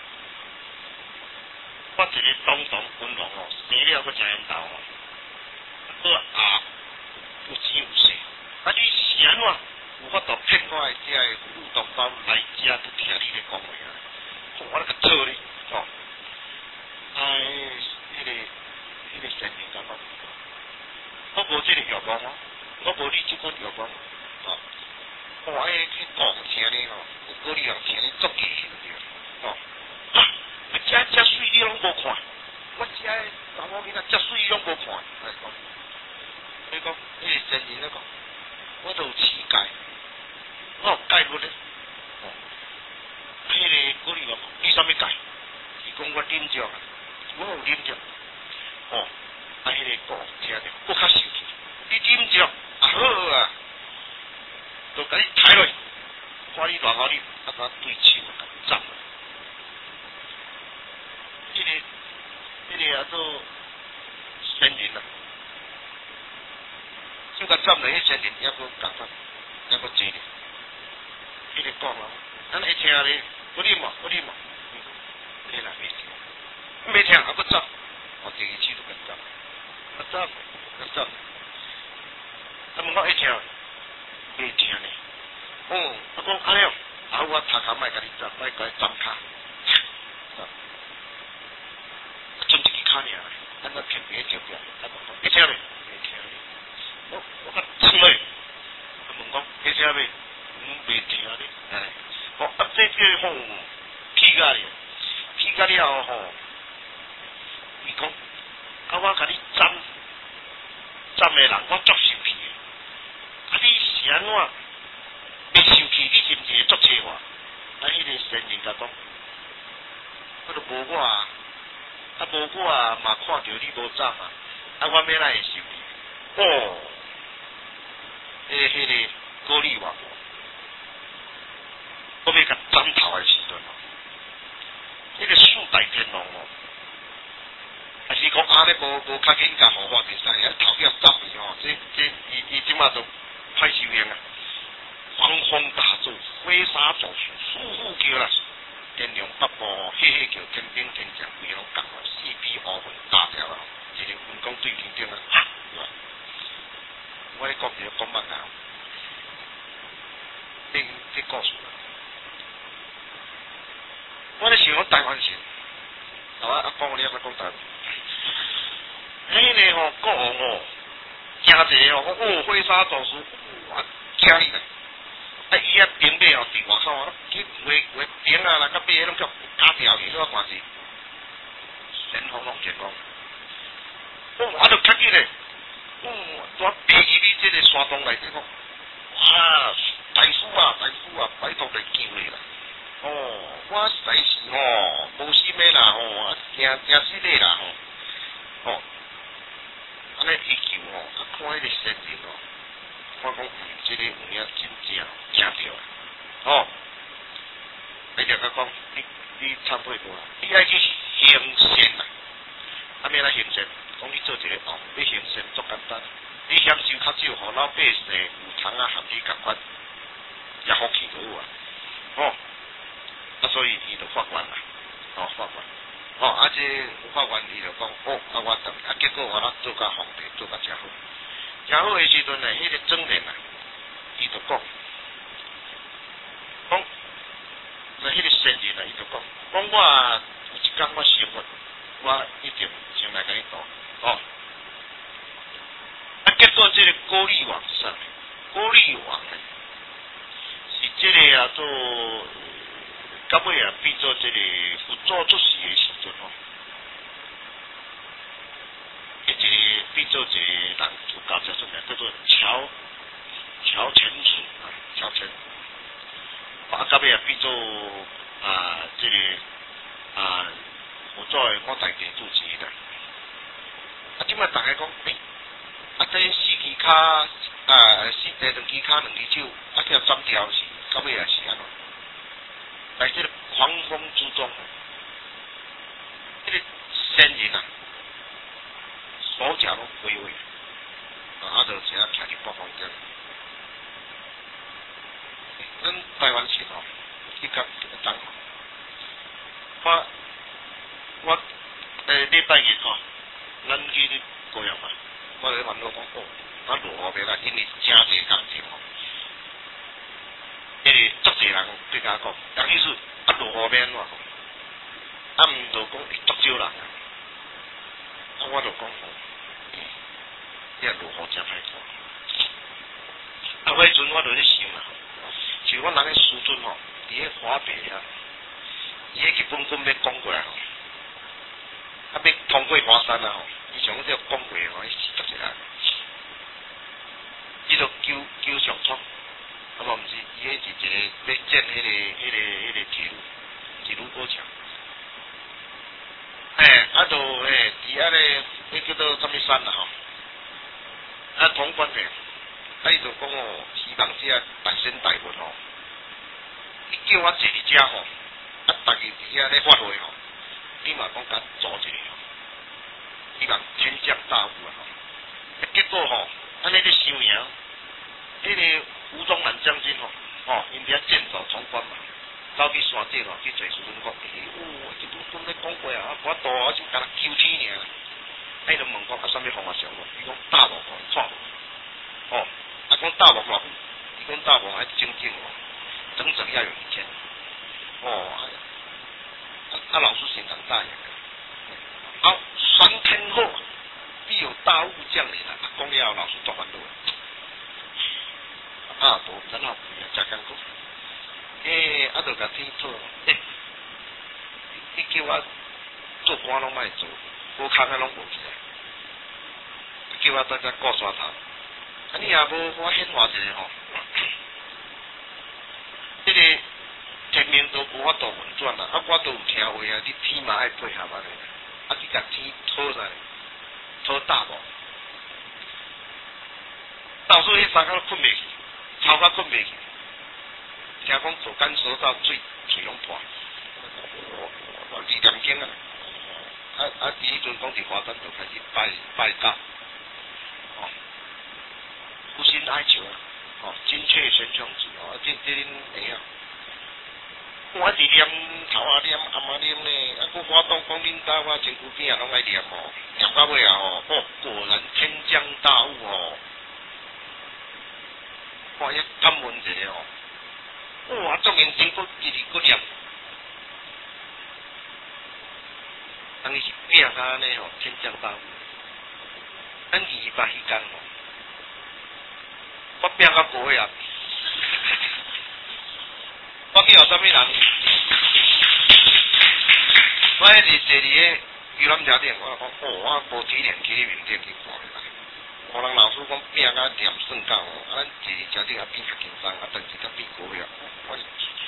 我一个东东文龙哦，生了个真缘投哦，好啊。有钱有势，啊！你是安怎有法度骗我诶？遮个富东包来遮就听你咧讲话啊！我咧甲讨你，吼！哎，迄个迄个神人甲讲，我无即个药方哦，我无你即款药方，吼！我迄去讲听咧吼，有个你人听咧足气对着，吼！啊！遮遮水你拢无看，我遮个查某囡仔遮水拢无看，来讲。你讲，迄个神人咧讲，我都有乞丐，我有戒律咧。哦，迄个古里话，你啥物戒？伊讲我啉酒啊，我有啉酒。哦，啊，迄个讲听着，我较生气。你啉酒啊好啊，就甲你抬落，看你偌好你啊，甲对手啊，甲斩。迄个，迄个啊做神人啊。就甲站了迄些人，还佫共款，还佫济咧。迄个讲咯，咱会听咧，我啉嘛，我啉嘛，你若袂听，袂听还佫走，我第二次就甲走，啊走，甲走，啊问我会听，袂听咧。哦，我讲安尼哦，啊我头壳莫甲你走，莫甲你站骹，走，啊剩一支骹尔，咱个偏偏照标，啊问讲会听咧。我我甲冲落，啊问讲，迄只袂，嗯袂听咧，哎，哦啊这个吼，屁甲咧，屁甲了吼，伊讲，啊我甲你斩，斩的人我足生气的，啊你是安怎袂生气？你是毋是会足气我？啊迄个神人甲讲，我都无我啊，啊无我啊嘛看着你无斩啊，啊我要哪会生气？哦。诶，迄个高丽王，我要甲斩头诶时阵哦，迄个四大天王哦，还是讲安尼无无较紧甲互我袂使，啊头要斩伊吼，这这伊伊即马都歹修行啊，狂风大作，飞沙走石，呼呼叫啦，天龙八部嘿嘿叫，天兵天将规拢共啊，四臂乌云大条啊，一个云讲对天顶啊，哈！我咧讲一个讲物啊，你你告诉我，我咧想讲台湾省，啊啊讲我咧我讲台湾，迄个吼国王吼，诚济哦，我哦飞沙走石，哇，请你来，啊伊啊兵马哦伫外口啊，去画画兵啊啦，甲马拢叫打掉去，我看是神风拢见讲，哦我就看见咧。哦，我比你这个山洞内底讲，哇，大夫啊，大夫啊，拜托来救你啦！哦，我实在是吼无心的啦吼，啊惊惊死你啦吼！哦，安尼伊救吼，啊看迄个神人哦，我讲嗯，这个有影真正惊着哦。你着甲讲，你你参配无啦？你爱去行善啦，啊免来行善。讲你做一个王，要行善足简单，你享受较少，互老百姓有通啊，含你共款， 也福气就有啊，哦，啊所以伊就法官啦，哦法官，哦啊这法官伊就讲，哦啊我等，啊结果我啦做甲皇帝做甲真好，真好诶时阵呢，迄个证人啊，伊就讲，讲，那迄个先人啊，伊就讲，讲我有一天我生活，我一定先来甲你讲，哦。啊，结果这个高丽王是啥？高丽王呢，是这个啊做，到尾啊变做这个辅助出事的时阵吼，一个变做一个人就搞叫做咩？叫做乔乔成楚啊，乔成，啊到尾啊变做啊这个啊辅助的我大地主之一啦。啊，即摆大家讲，诶、欸。啊，这四支骹啊，四第两支骹两支手，啊，叫斩掉是，到尾也是安怎？在这个狂风之中，这个仙人啊，手脚拢挥挥，啊，啊，就只啊徛伫北方顶。咱台湾省哦，去甲一档，我我诶礼拜日吼，咱去高阳嘛。我咧烦恼讲，哦，啊落雨边啦，因为真侪工程吼，因为足侪人对甲讲，但意思啊落雨边哇，啊毋就讲足少人啊，啊我就讲，你落雨真歹看，啊，迄阵我就咧想啦，像我人咧师尊吼，伫咧华北啊，伊迄日本军要攻过来吼，啊要通过华山啊吼。伊像我这讲过吼，伊是足侪人，伊就求求上苍，啊无毋是，伊迄是一个要建迄个、迄个、迄个铁路，铁路过桥。哎，啊就诶，伫遐咧，迄叫做啥物山啦吼，啊通关诶，啊伊就讲哦，希望这啊大仙大佛吼，伊叫我坐伫遮吼，啊逐个伫遐咧发会吼，你嘛讲甲做一个。希望天降大雾啊！结果吼，安尼咧想名，迄个吴宗南将军吼，吼因伫遐剑走冲关嘛，走去山顶吼去坐时阵讲，诶、欸，哦，即拄拄咧讲过啊，我大我就甲他求天尔，啊伊就问讲啊，啥物风啊上无？伊讲大雾风错，哦，啊讲大雾落雨，伊讲大雾还整整哦，整整要有一天，哦，啊啊老师心肠大呀。好，三天后必有大雾降临啊！讲了老师做反对，啊，无真好不呀，真艰苦。诶，啊，就甲天做，诶，你叫我做官拢莫做，无空啊拢无去啊。叫我在遮顾山头，啊，你也无我显化一个吼，这个天命都无法度运转啊，啊，我都有听话啊，你天嘛爱配合啊。啊！去甲天拖来，拖大雾，到时迄三工困袂去，超甲困袂去。听讲做干手到嘴嘴拢破，我二点钟啊！啊啊！第一阵讲伫华山就开始拜拜教，哦，无心哀求啊，哦，精确宣传子哦，这这恁会啊。我是念头啊念暗啊念呢，啊，佫我当讲恁家我身躯边啊拢爱念吼，念到尾啊吼，哦，果然天降大雾吼，看遐感恩一下吼，哇，众人真佫一直佫念，当伊是拼甲安尼吼，天降大雾，咱二八迄天吼，我拼到过尾啊。我去互啥物人？我迄日坐伫个游览车顶，我讲哦，我无体谅去你面顶去看啦。互人老师讲拼甲念算到哦，啊，咱坐伫车顶啊变较轻松，啊，但是较变过尾啊。我，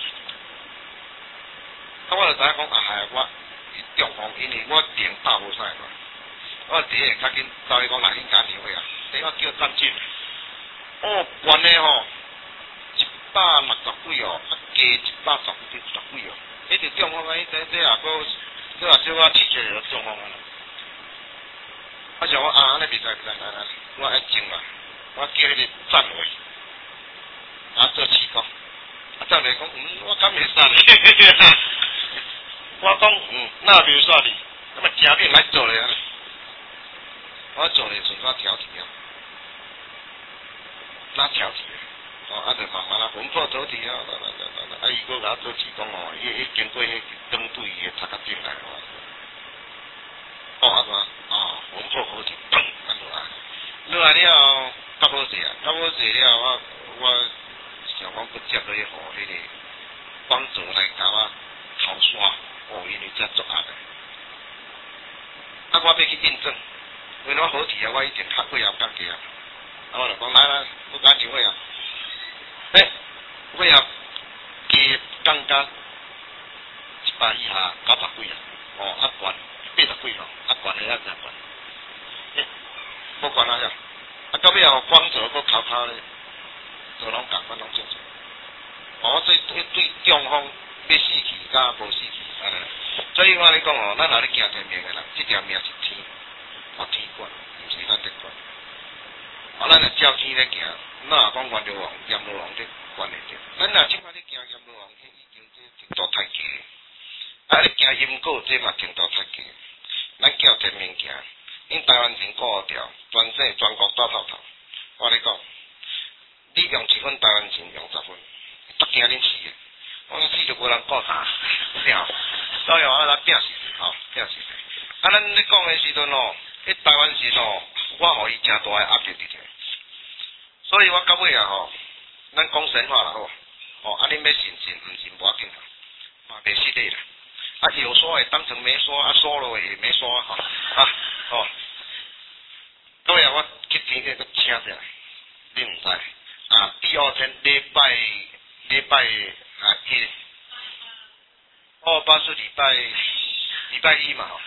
啊，我就知影讲啊，害我中风，因为我电打无晒嘛。我第一较紧走去讲来恁家娘伙啊，等我叫站进。哦，原来吼。一百六十几哦，啊加一百十几十几哦，迄个中风啊，迄这这啊，佫佫啊小可试出来中风啊。我想我啊，安尼袂使袂使来来，我爱静啦，我叫迄个站位，啊做试讲， 照来讲，嗯，我敢袂杀你。我讲，嗯，那袂杀你，那么正面来做咧啊。我做咧时阵我调题啊，哪调题？哦，啊，就慢慢啊，魂魄走题啊，啊啊啊啊！伊佫甲我做提供哦，伊伊经过迄针对伊诶头壳进来哦。哦，啊嘛，哦，魂魄好题，咚，啊落来，落来了后，较好势啊，较好势了，我我想讲佫接落去互迄个帮助来甲我头刷，哦，因为遮作压诶。啊，我要去印证，因为我好题啊，我已经较过后讲起啊，啊，我就讲来来，我赶紧会啊。诶，我也加降价一百以下九百几啊，哦，啊悬八十几咯，啊悬的啊真悬，诶，无悬啊呀，啊到尾啊光泽佫考考咧，就拢共款拢正常。哦，所以对对中方要死去甲无死去，安尼，所以我咧讲哦，咱若咧行天命的人，这条命是天，哦天管，毋是咱咧管。啊，咱若照天咧行。那讲阎罗王、阎罗王咧管会着，咱若即摆咧行阎罗王，迄已经这程度太低，啊咧行因果这嘛程度太低，咱叫天命行，恁台湾人顾掉，全省全国打透透。我咧讲，你用一分，台湾人用十分，得惊恁死嘅，我死就无人顾啥，了，所以我来拼死，吼拼死。啊，咱咧讲的时阵哦，迄台湾人哦，我互伊诚大嘅压力伫个。所以我到尾啊吼，咱讲神话啦吼，哦，啊恁要信信，毋信无要紧啦，嘛袂失礼啦。啊有说会当成没说，啊说了也没说哈，啊哦，到尾啊我去天迄个请者，你毋知啊？第二天礼拜礼拜啊迄，二八是礼拜礼拜一嘛吼，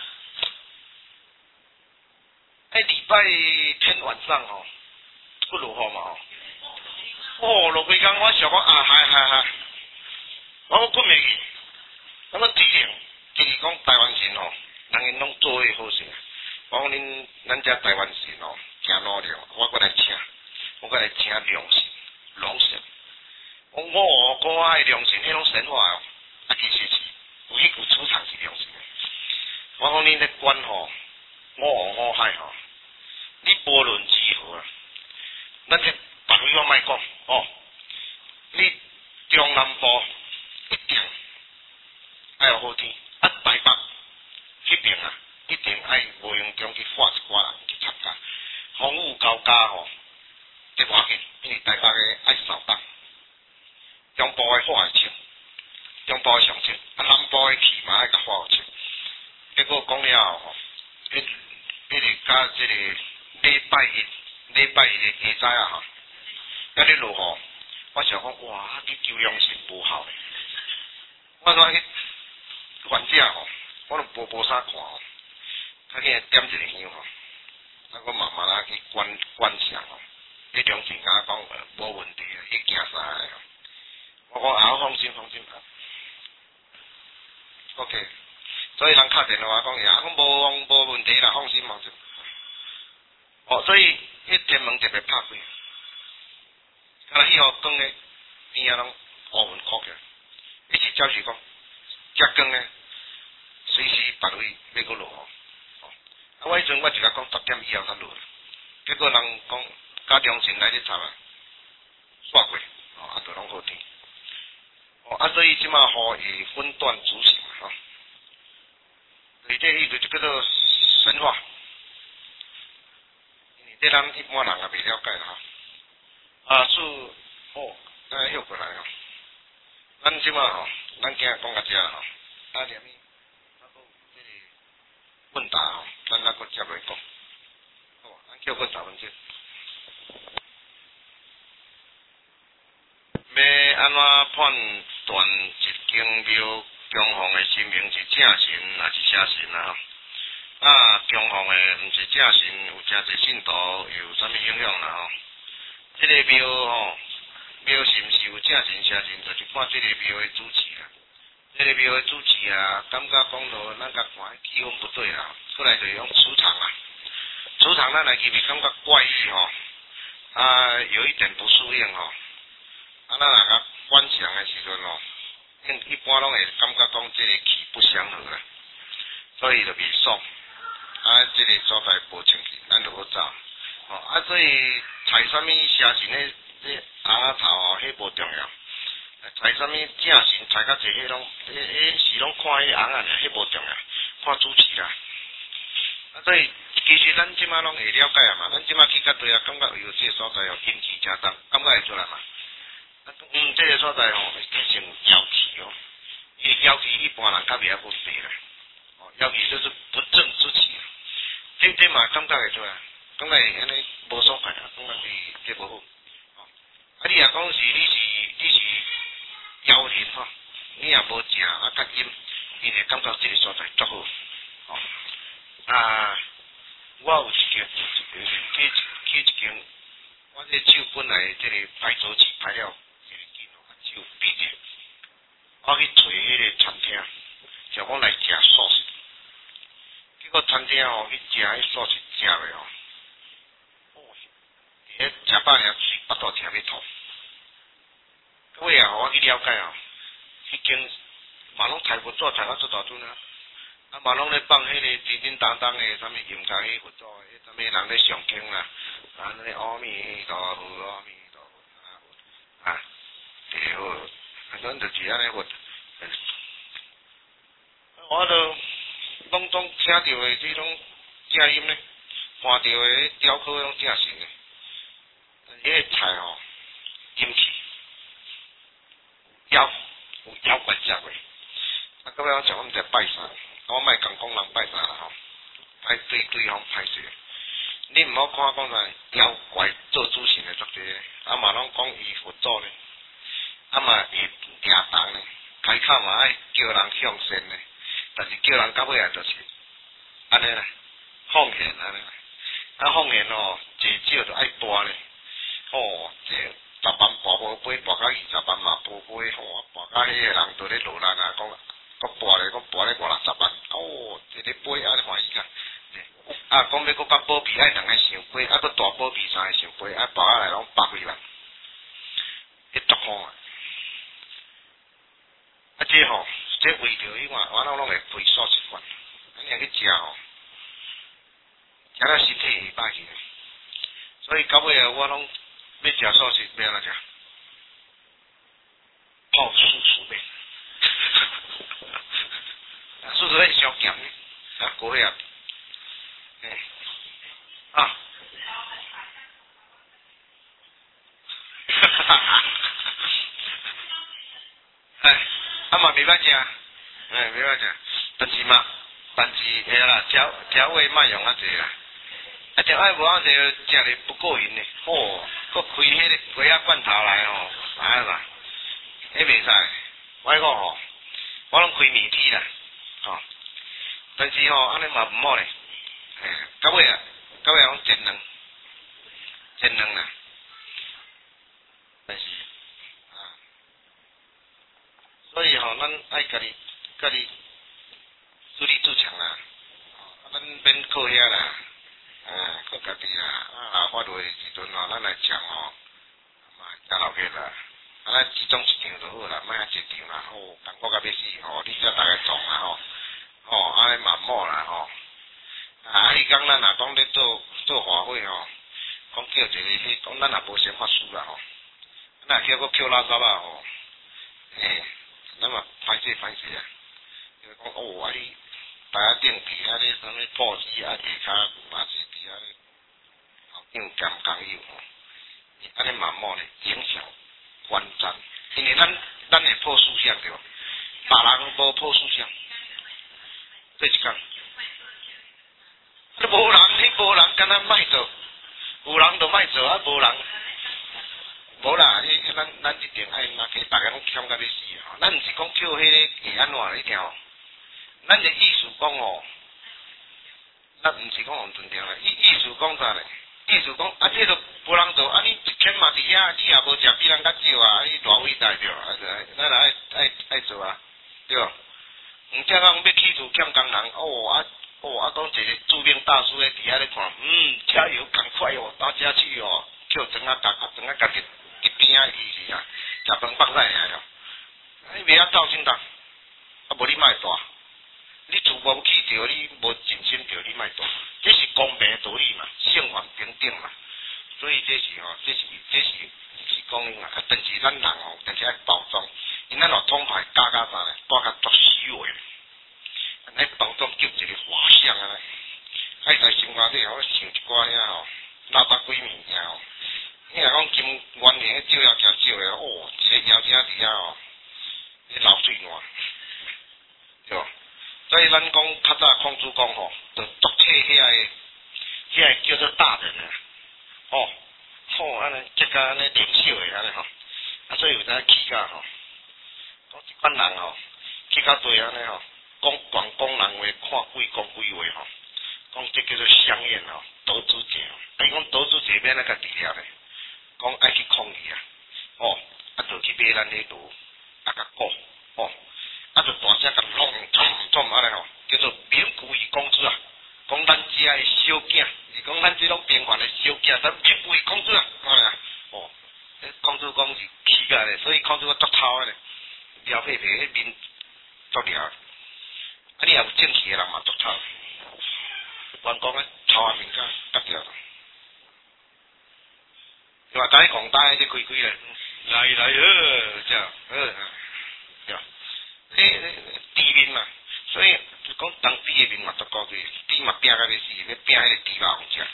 哎礼拜天晚上吼。不落雨嘛吼，哦，落几工我想讲啊，嗨嗨嗨，我困袂去，那么第二，就是讲台湾人吼，人因拢做伙好势，我讲恁咱遮台湾人吼，诚努力，我过来请，我过来请良心、良心，我我我爱良心，迄种神话哦，啊其实是有迄句出场是良心，我讲恁咧管吼，我我害吼，你无论如何。咱这别位我莫讲哦，你中南部一定爱有好天，啊台北迄边啊，一定爱无形中去发一寡人去参加，风雨交加吼，这无要紧，因为台北的爱扫荡，中部的花会清，中部的上清，啊南部的气嘛爱甲花有清，结果讲了吼，迄迄个甲即个礼拜一。礼拜一日下早啊吼，甲咧落雨，我想讲哇，去求良心无效诶。我说去患者吼，我都无无啥看吼，较紧点一个香吼，啊我慢慢啊去观观想吼，迄良心甲我讲无问题诶，迄行啥诶？我讲啊，放心放心啊。OK， 所以人敲电话讲呀，我无无问题啦，放心放心。哦，所以。迄天门特别拍开，敢若以后光诶边仔拢乌云扩起来，一是照是讲，遮光诶，随时别位要搁落雨。哦，啊我迄阵我就甲讲十点以后才落，结果人讲加良心来咧查啊，煞过，哦啊就拢好天。哦啊所以即马雨会分段主行嘛吼，所以这意思就叫做神话。这咱一般人也未了解啦哈，啊是哦，咱休过来哦，咱即马吼，咱今日讲到这啦吼，啊连咪，啊个即个问答吼，咱那个接落讲，好，咱叫个十分钟。要安怎判断一间庙供奉的神明是正神还是邪神啊？啊，供奉的毋是正神，有诚侪信徒有啥物影响啦吼？即、这个庙吼，庙是毋是有正神邪神，就是看即个庙的主持啊。即、这个庙的主持啊，感觉讲落咱甲看气氛不对啦，过来就用磁场啊。磁场咱来入去感觉怪异吼，啊，有一点不适应吼，啊，咱来甲反常的时阵哦，一般拢会感觉讲这个气不相合啦，所以就袂爽。啊，这个所在无清气，咱就好走。哦，啊，所以采什么虾神咧，这鸭头哦，迄无重要。采什么正神，采较济迄拢，迄迄是拢看迄鸭啊，迄无重要，看主持啦。啊，所以其实咱即马拢会了解啊嘛，咱即马去甲对啊，感觉有这个所在哦，阴气正重，感觉会出来嘛。啊，嗯，这个所在吼，其实妖气哦，伊妖气一般人较袂晓好势啦。哦，妖气就是不正之气。这这嘛感觉会出来，感觉会安尼无爽快啊，感觉是这无好。哦，啊你若讲是你是你是妖人吼，你若无食啊较阴，你会感觉这个所在足好。哦，啊，我有一件去去一间，我这手本来这个排浊气排了一个劲哦，手闭着，我去找迄个餐厅，叫我来食素食。结果餐厅吼去食迄素食食落哦，哦，伫咧食饱了嘴巴肚疼要吐。各位啊，我去了解哦，迄间嘛拢菜佛祖菜到做大阵啊，啊嘛拢咧放迄个叮叮当当的，啥物音乐迄佛祖的，迄啥物人咧上经啦，啊那阿弥陀佛，阿弥陀佛，啊，对好，啊咱就是安尼佛，我都。拢拢听到的这种正音呢，看到的雕刻拢正神的，迄个菜吼阴气，妖有妖怪食过。啊，各位我讲我们在拜山，我莫讲讲人拜山啦吼，爱对对方歹势。你毋好看讲啥妖怪做主神的足济，啊嘛拢讲伊佛祖呢，啊嘛伊抓动呢，开口嘛爱叫人向善呢。但是叫人到尾啊，就是安尼啦，奉献安尼啦，啊奉献哦，最少就爱大咧，哦，这十万跋无杯，跋到二十万嘛无杯，吼，跋到迄个人都咧落力啊，讲，佮跋咧，佮跋咧五六十万，哦，一个杯安尼欢喜甲，啊，讲要佮甲保庇爱两个上杯，啊，佮大保庇三个上杯，啊，跋下来拢百几万，迄足好啊，啊，这吼。这为着伊话，我拢拢会配素食饭，安尼去食吼，食了身体会歹去。所以到尾啊，我拢要食素食，要安怎食？泡素素面，素素面上咸的，啊，过啊，诶，啊，哈哈哈，哎。啊嘛袂歹食，哎袂歹食，但是嘛，但是会啦，调调味莫用啊济啦，啊调味无啊济，食咧不过瘾咧，哦，佮开迄个鸡仔罐头来吼，哎嘛，迄袂使，我讲吼，我拢开面体啦，吼，但是吼安尼嘛毋好咧，哎，到尾啊，到尾拢煎卵，煎卵啦，但是。所以吼，咱爱家己家己自立自强啦，啊，咱免靠遐啦，啊，靠家己啦，啊，发落的时阵吼，咱来抢吼，嘛，食老客啦，啊，咱集中一场就好啦，莫遐一场啦，吼，艰苦甲要死吼，你则大家创啦吼，吼，安尼嘛毋好啦吼，啊，迄讲咱若讲咧做做华会吼，讲叫一个迄讲咱也无先法师啦吼，咱叫个捡垃圾啊吼，诶。咱嘛歹势歹势啊！就是讲哦，啊你大家顶伫啊咧啥物报纸啊下骹嘛是伫啊咧后顶兼工友吼，安尼嘛莫咧影响观瞻，因为咱咱会破思想对无？别人无破思想，这是讲，你无人你无人敢若莫做，有人就莫做啊，无人。无啦，迄咱咱一定爱若去，大家拢欠甲要死吼。咱毋是讲叫迄个会安怎，你听吼？咱的意思讲吼，咱毋是讲往尊重啦，意意思讲啥咧？意思讲啊，这都无人做，啊你一天嘛伫遐，你也无食比人较少啊，你偌伟大对啊，咱来爱爱爱做啊，对无？毋则讲要起厝欠工人，哦啊哦啊，讲一个著名大师咧伫遐咧看，嗯，加油，赶快哦，大家去哦，叫庄仔夹，庄仔夹去。一边啊，伊是啊， 食饭放菜尔哟，你袂晓斗阵当，啊无你莫大，你自无气着，你无尽心着，你莫大，这是公平的道理嘛，性还平等嘛，所以这是吼，这是这是是讲啊，但是咱人吼，但是爱包装，因咱若统派加加啥咧，带甲作虚伪，安尼包装叫一个画像啊咧，爱在生活里吼想一寡遐吼，垃圾鬼物件吼。你若讲金元年照妖诚少诶，哦，一个妖精伫遐吼，你流水烂，对无？所以咱讲较早孔子讲吼，就独摕遐个，遐个叫做大人啊，哦，吼安尼即个安尼领袖诶安尼吼，啊所以有当起价吼，讲一般人吼，去较侪安尼吼，讲广讲人话，看鬼讲鬼话吼，讲即叫做香艳吼，投资者，啊伊讲投资者免那个治疗咧。讲爱去抗议啊，哦，啊就去买咱迄路，啊甲股，哦，啊就大声甲弄冲冲安尼吼，叫做免故意公知啊，讲咱遮诶小囝，是讲咱即种平凡诶小囝，咱免故意公知啊，安尼啊，哦，孔子讲是气甲咧，所以孔子讲足头咧，撩皮皮迄面足撩，啊你也有正气诶人嘛足头，原讲咧头啊面甲夹掉。对吧？大家讲大，这开开咧，来来呃，这样呃，对吧？迄地面嘛，所以就讲当地诶面嘛，足高贵，地嘛拼甲要死，要拼迄个地肉红食。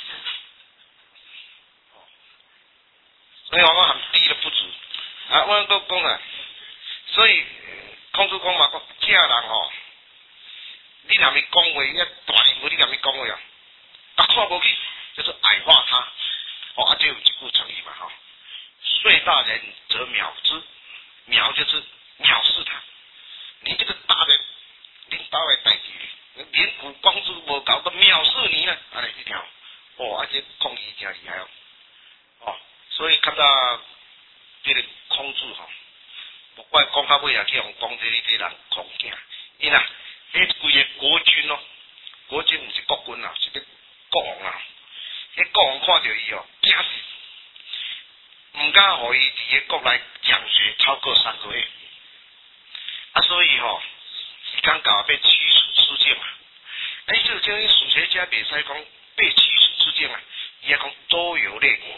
所以我讲含地都不足，啊，我都讲啊，所以孔子讲嘛，讲这人吼，你若咪讲话，遐大年纪你若咪讲话啊，啊看无去，就是矮化他。哦，啊，就有一句成语嘛，哈、哦，岁大人则藐之，藐就是藐视他。你这个大人，领导的代志，连古光之无搞个藐视你呢，安尼一条，哦，啊，这抗议真厉害哦，哦，所以看到这个孔子吼，不怪讲到尾啊，去用讲这个这人狂惊，因啊，迄规个国军哦，国军毋是国军啊，是咧国王啊。迄国王看到伊哦，惊死，毋敢互伊伫个国内讲学超过三个月，啊，所以吼、哦，时间到要驱除出境啊。哎，就这些史学家袂使讲被驱除出境啊，伊也讲周游列国。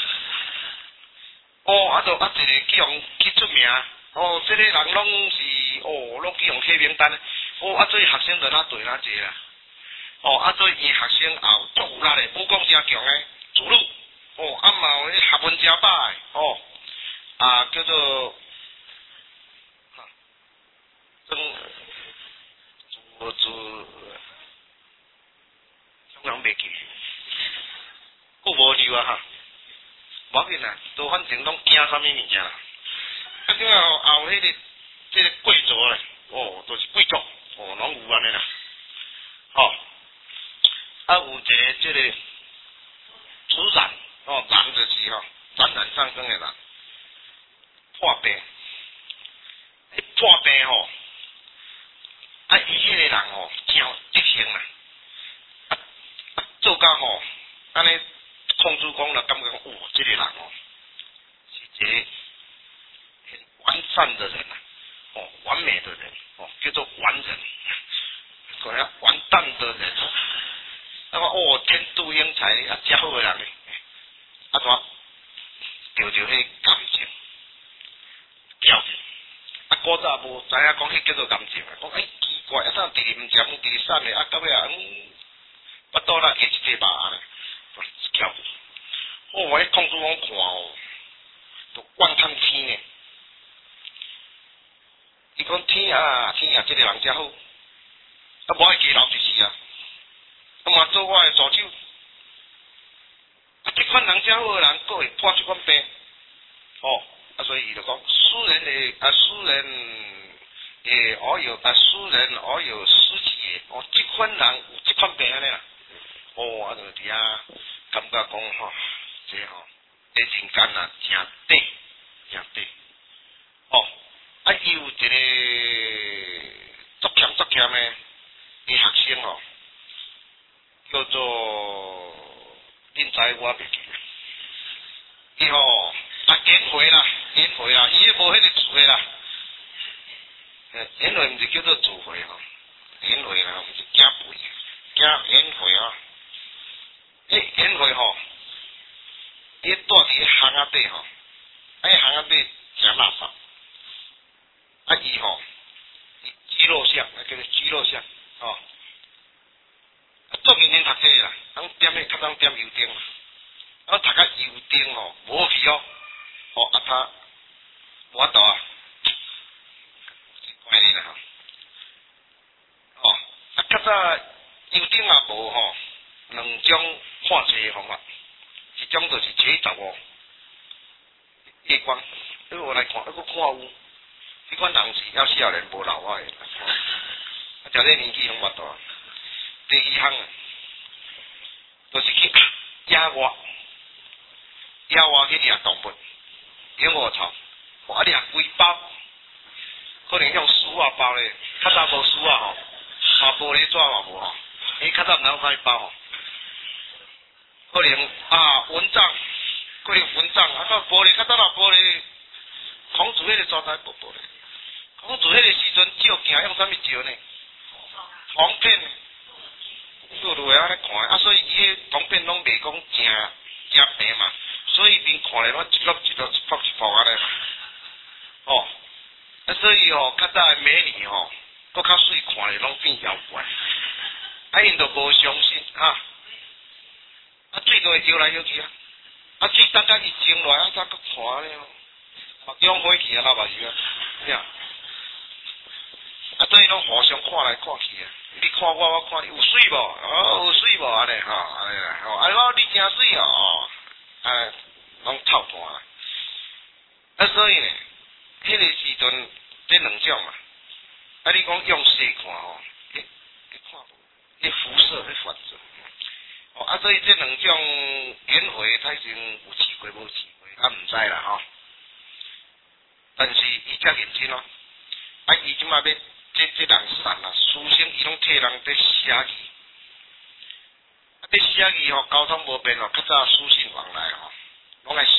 哦，啊，就啊一个去用去出名，哦，这个人拢是哦，拢去用黑名单，哦，啊，所以学生就哪对哪济啦。哦，啊，所以伊学生也有足有力的，武功真强的，主路，哦，啊嘛有迄学问真歹的，哦，啊叫做，哈，曾，做做，怎样袂记？顾无溜啊哈，无要紧啦，都反正拢惊啥物物件啦。啊，另外后迄个，这个贵族咧，哦，都是贵族，哦，拢有安尼啦，哦。啊，有一个即个主染哦，染就是吼染染上升的人，破病，迄破病吼，啊伊迄个人吼真得行啦，啊啊做甲吼，安尼孔子讲了，感觉讲哇，即、这个人哦，是一个很完善的人啊，哦，完美的人哦，叫做完人，讲遐完蛋的人。那么哦，天妒英才啊，真好个人咧，啊怎着着迄感情，交啊古早无知影讲迄叫做感情啊，讲哎奇怪，啊怎第二毋食，第三个啊到尾啊，嗯，巴肚啦加一块肉安尼，交哦，我迄孔子讲看哦，都观看天呢，伊讲天啊天啊，即、這个人真好，啊无爱加留一世啊。啊嘛做我的助手，啊！这款人真好个人，佫会破这款病，哦，啊，所以伊就讲，诗人的啊，诗人也偶有啊，诗人偶有诗气哦，这款人有这款病安尼啦，哦，啊，就伫遐感觉讲吼，这吼，这人间啊，真短，真短，哦，啊，伊有一个足强足强的的学生哦。叫做，恁知我袂记啦。伊吼啊减肥啦， 宴会啊，伊迄无迄个词的啦。诶，宴会毋是叫做聚会吼，宴会啦，毋是惊肥，惊宴会啊。诶，宴会吼，伊住伫巷仔底吼，啊，迄巷仔底食垃圾，啊伊吼，伊肌肉像，啊叫做肌肉像，吼、哦。啊，做认真读册啦，通点迄较通点油灯，啊读甲油灯吼无去哦，哦啊他无法度啊，怪你啦吼，哦啊较早油灯也无吼，两种看册的方法，一种就是七十五夜光，你我来看，一个看有，迄款人是要少年无老啊的，啊条这年纪拢无大。第二项啊，就是去野外，野外去掠动物，养鹅草，啊掠龟包，可能用丝啊包咧，较早无丝啊吼，啊玻璃纸嘛无吼，伊较早毋通快包吼，可能啊蚊帐，可能蚊帐啊，到玻璃较早若玻璃，孔子迄个状态无玻璃，孔子迄个时阵照镜用啥物照呢？黄片。做落来安尼看，啊，所以伊个图片拢袂讲正正平嘛，所以面看咧拢一粒一粒一幅一幅安尼，哦，啊，所以吼较早的美女吼，搁较水看咧拢变妖怪，啊，因都无相信哈，啊，水都会摇来摇去啊，啊，水等甲伊静落来，啊，才搁看咧，目睭火气啊，老目睭啊，呀，啊，所以拢互相看来看去啊。你看我，我看你有水无？哦，有水无？安尼吼，安尼啦，吼，啊，我你真水哦，哦，啊，拢透看啦。啊，所以呢，迄个时阵这两种嘛，啊，你讲用细看吼，你你看无，你辐射迄反射，哦，啊，所以这两种演会，它已经有试过无试过，啊，毋知啦吼。但是伊遮认真咯，啊，伊即马要。这这人善啊，书生伊拢替人在写字，啊，这写字吼交通无便吼，较早书信往来吼，拢爱写，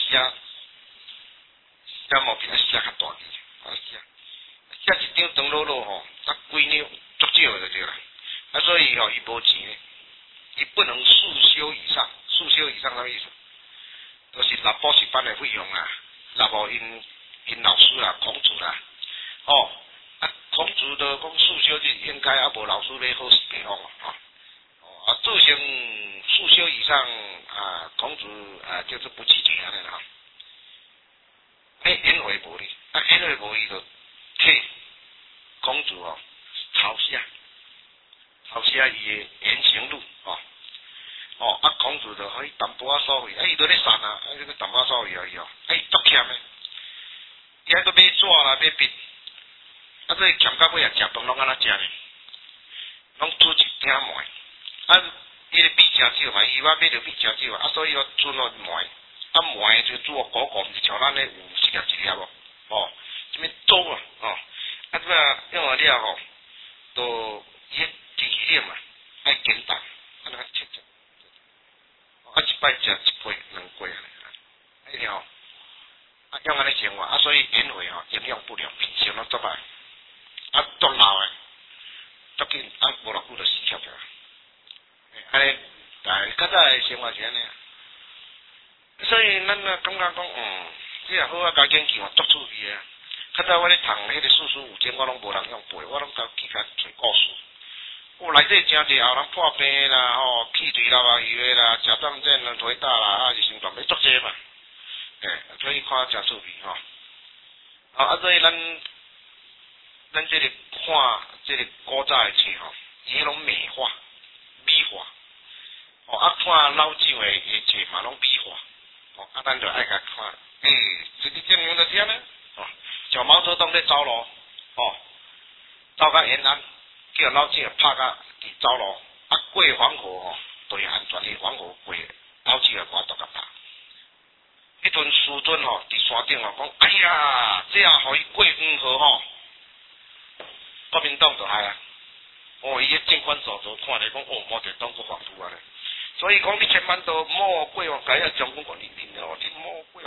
写毛笔啊写较大字，啊写，写一张长落落吼，才几两足少就对啦，啊所以吼伊无钱，伊不能速修以上，速修以上啥意思？就是拿补习班的费用啊，拿无因因老师啊，孔子啦，哦。啊，孔子的讲速修就应该啊，无老师要好死地方啊，哦，啊，做成速修以上啊，孔子啊就是不积极安尼啦，哎，因为无哩，啊，因为无伊就替孔子哦抄写，抄写伊的言行录哦，哦，啊，孔子就可以淡薄仔所谓，啊，伊都咧散啊，啊，这个淡薄仔所谓而已哦，啊，伊足欠的，伊还佫买纸啦，买笔。啊，所以欠到尾啊，食饭拢安怎食呢？拢煮一鼎糜，啊，伊个米诚少嘛，伊我买着米诚少啊，所以要煮落糜，啊糜就煮个糊糊，毋是像咱咧有一粒一粒哦，哦，什物粥啊，哦，啊即啊用了了吼，都伊个机器嘛，爱简单，安尼切切，啊一摆食一杯两杯安尼，哎了，啊用安尼生活，啊所以烟灰吼营养不良，品性拢足歹。啊，足老诶，足紧啊，无偌久就死翘着。安尼，但较早诶生活是安尼，所以咱啊感觉讲，嗯，这也好啊，加研究啊，足趣味诶。较早我咧读迄个四书五经，我拢无人用背，我拢家己家找故事。哦，内底真济后人破病啦，吼，气嘴流啊油诶啦，甲状腺啊腿大啦，啊，是心脏病足济嘛。诶，所以看真趣味吼。啊，啊，所以咱。咱这个看这个古早的册吼，伊迄种美化、美化，哦啊看老酒的的册嘛拢美化，哦啊咱就爱甲看，诶、欸，这个证明就听呢，哦，像毛泽东咧走路，哦，走到延安，叫老酒拍甲伫走路，啊过黄河吼，对安全的黄河过，老酒的我都甲拍。迄阵师尊吼伫山顶吼讲，哎呀，这样互伊过黄河吼。国民党就害啊！哦，伊个政官手头看咧讲，哦，毛泽东个反复啊咧，所以讲你千万都莫过往，该要将军讲你你哦，你莫过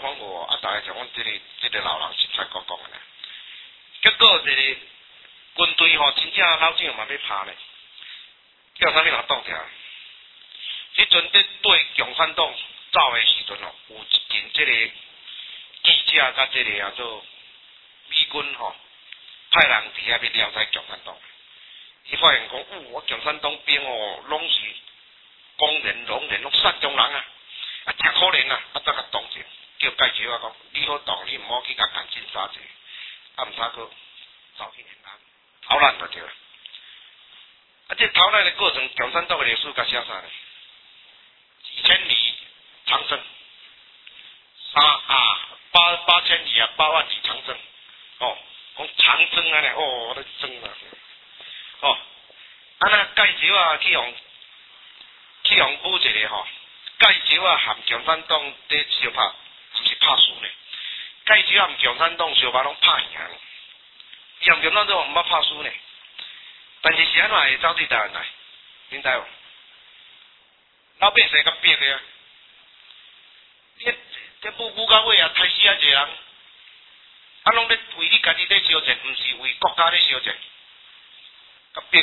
讲无，啊，大家就讲这个这个老人实在讲讲的。结果这个军队吼，真正老蒋嘛要拍呢，叫啥物人挡起来？迄阵伫对共产党走的时阵吼，有一件这个记者甲这个啊做美军吼，派人伫遐要了解共产党。伊发现讲，哦，我共产党兵哦，拢是工人、农人，拢善良人啊，啊，真可怜啊，啊，再甲同情，叫介绍啊讲，你好当，你毋好去甲赶尽杀绝，啊，毋啥去走去延安，逃难就对了。啊，这逃难的过程，共产党的历史甲写啥呢？几千里长征，三啊八八千里啊，八万里长征，哦，讲长征啊呢，哦，那征啊。哦，啊那介绍啊去用去用补一个吼，介绍啊含共产党伫相拍，毋是拍输呢。介绍含共产党相拍拢拍赢，伊含共产党毋捌拍输呢。但是是安怎会走对台湾来？恁知无？老百姓甲逼的啊！你这补补到尾啊，杀死啊一个人，啊拢咧为你家己咧烧钱，毋是为国家咧烧钱。甲逼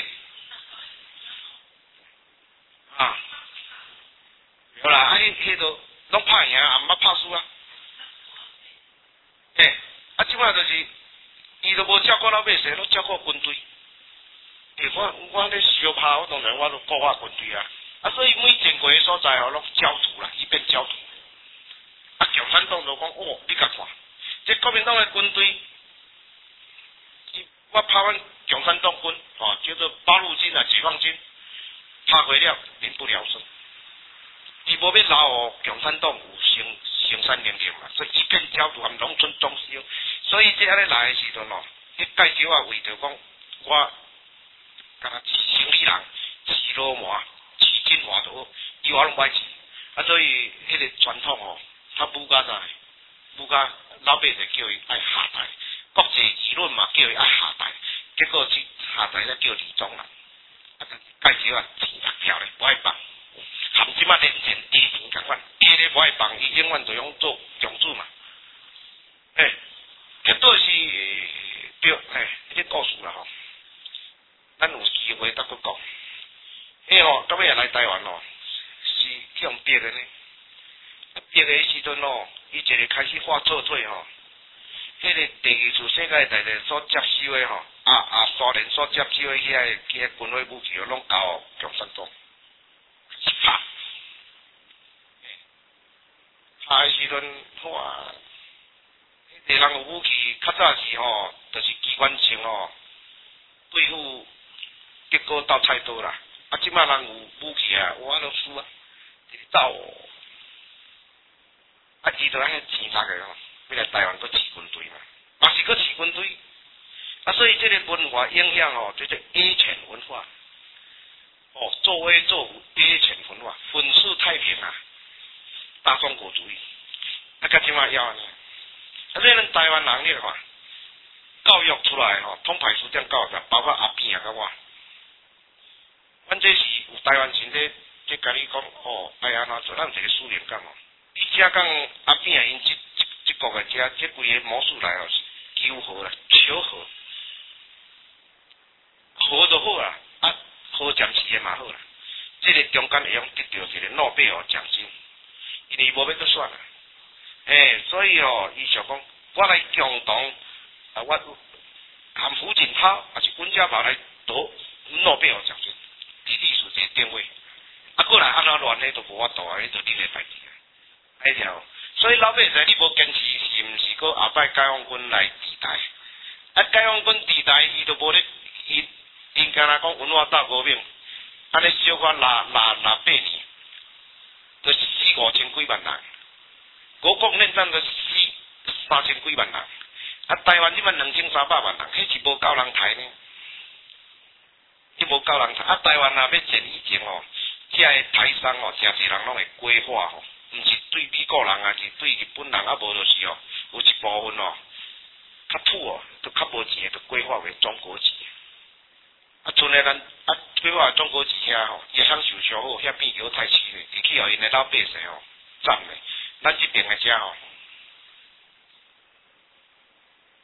啊，好啦，啊，迄迄都拢拍赢，啊，毋捌拍输啊。嘿，啊，即摆就是伊都无照顾老百姓，拢照顾军队。诶，我我咧相拍，我当然我都顾我军队啊。啊，所以每经过诶所在吼，拢焦土啦，伊变焦土。啊，共产党就讲，哦，你甲看，这国民党诶军队，我拍阮共产党军，哦，叫做八路军啊，解放军，拍过了，民不聊生。伊无要留哦，共产党有生生产能力嘛，所以伊变焦土，含农村装修。所以这安尼来诶时阵哦，迄介绍啊，为着讲我，敢若饲生理人，饲老麻，饲金华都好，伊我拢歹饲。啊，所以迄个传统哦，他武甲啥？武甲老百姓叫伊爱下台。国际舆论嘛，叫伊爱下台，结果去下台才叫李宗仁，啊，介绍啊，钱六条咧，无爱放，含即马连钱低钱共款，低咧无爱放，伊永远就用做共主嘛，诶，结果是对，诶，迄个故事啦吼，咱有机会再去讲，迄吼，到尾来台湾哦，是去用逼的呢，逼的时阵哦，伊一个开始画错退吼。迄个第二次世界大战所接收的吼，啊啊，苏联所接收的遐个遐军火武器，拢交共产党一拍。拍的时阵，哇，迄个人有武器，较早是吼，就是机关枪吼，对付结果斗菜刀啦。啊，即摆人有武器啊，我都输啊，直走哦。啊，伊就安尼钱杀个吼。要来台湾搁饲军队嘛，嘛是搁饲军队，啊，所以这个文化影响哦，叫做野犬文化，哦，作威作福，野犬文化，粉饰太平啊，大中国主义，啊，甲即马要安尼，啊，所以咱台湾人你看，教育出来吼，通排除这样教育，包括阿扁啊，甲我，阮这是有台湾人咧，即甲你讲哦，哎安怎做，咱一个苏联讲哦。你遮讲阿扁啊，因即即即国个遮即规个模式来哦，是求和啦，求和，和就好啦，啊，和暂时的嘛好啦。即个中间会用得到一个诺贝尔奖金，因为伊无要搁选啦。诶，所以哦，伊想讲，我来共同啊，我含胡锦涛还是温家宝来夺诺贝尔奖金，伫历史一个定位。啊，过来安怎乱咧都无法度啊，迄就你个代志。迄条，所以老百姓你无坚持，是毋是搁后摆解放军来治台？啊，解放军治台，伊都无咧，伊因干若讲文化大革命，安尼小可拉拉拉八年，就是死五千几万人，国共内战就死三千几万人，啊，台湾即摆两千三百万人，迄是无够人抬呢，迄无够人抬，啊，台湾若要建以前哦，遮个台商哦，诚侪人拢会规划吼。毋是对美国人啊，是对日本人啊，无就是哦，有一部分哦，较土哦，都较无钱，就规划为中国籍。啊，剩诶咱啊，规划中国籍遐吼，伊享受上好，遐变桥太市咧，会去互因诶老百姓吼占咧。咱即边诶遮吼，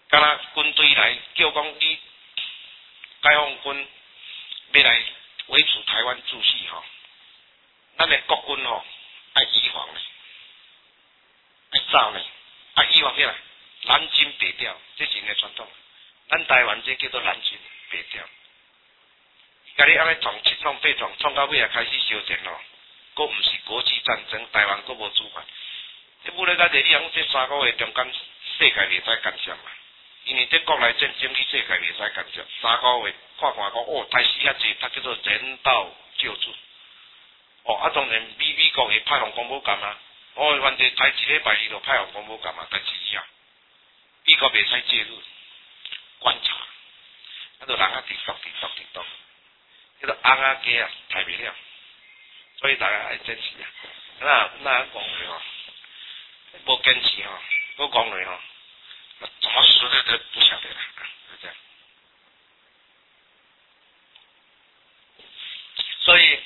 敢若军队来叫讲你解放军要来维持台湾秩序吼，咱的国军吼爱移防咧，爱走咧，啊移防起来，南征北调，这是因的传统。咱台湾这叫做南征北调。甲你安尼创七创八创，创到尾也开始烧钱咯，佫毋是国际战争，台湾佫无主权。这武力甲地，你讲这三个月中间世界袂使干涉嘛？因为这国内战争，你世界袂使干涉。三个月看看讲，哦，台死遐济，他叫做人道救助。哦，啊，当然美美国会派航空母舰啊，哦，原地台一礼拜伊就派航空母舰啊，但是啊，美国袂使介入观察，啊，就人啊直督直督直督。叫做翁仔鸡啊，抬袂了，所以大家爱坚持啊。那那讲落吼，无坚持吼，我讲落吼，怎么死的都不晓得啦，就这样。所以，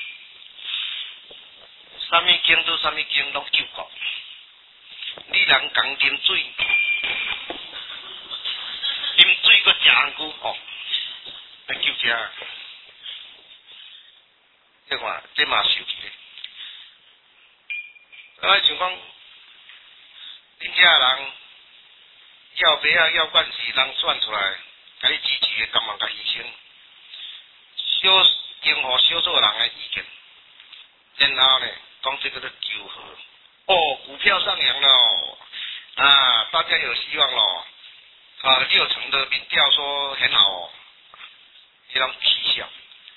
啥物经都啥物经拢救国，你人讲啉水，啉水个食红菇哦，来救食。这看，这嘛受气咧。啊，像讲，恁遮人要爸啊要管是人选出来，甲你支持的，甘愿甲牺牲，小迎合少数人的意见，然后呢，讲这个叫救和。哦，股票上扬了，啊，大家有希望咯。啊，六成的民调说很好哦，这种取笑。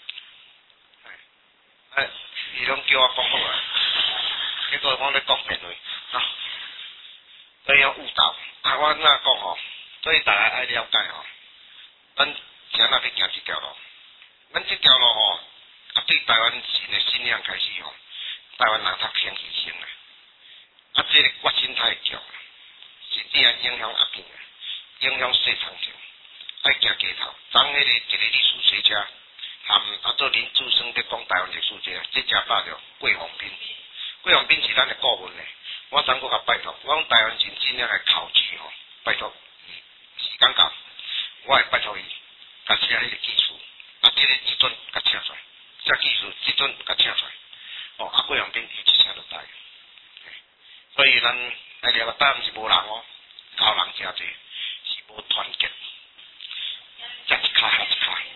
哎，伊拢叫我讲好啊，结果我咧讲别话，啊，所以要误导。啊，我哪讲吼，所以大家爱了解吼，咱是安那去行这条路，咱这条路吼，啊对台湾人的信仰开始吼，台湾人较肯牺牲啊，啊这个决心太强，甚至啊影响阿边啊，影响市场上，爱行街头，昨迄个一个历史学家。含啊做林志生伫讲台湾历史这，这只巴着桂鸿斌，桂鸿斌是咱的顾问咧。我昨个甲拜托，我讲台湾人真正来考据吼，拜托时间到，我会拜托伊，甲写迄个技术，啊，这个时阵甲请出来，写技术时阵甲请出来，哦，啊桂鸿斌伊一声就带，所以咱来了个答毋是无人哦，高人诚济，是无团结，一卡下一卡。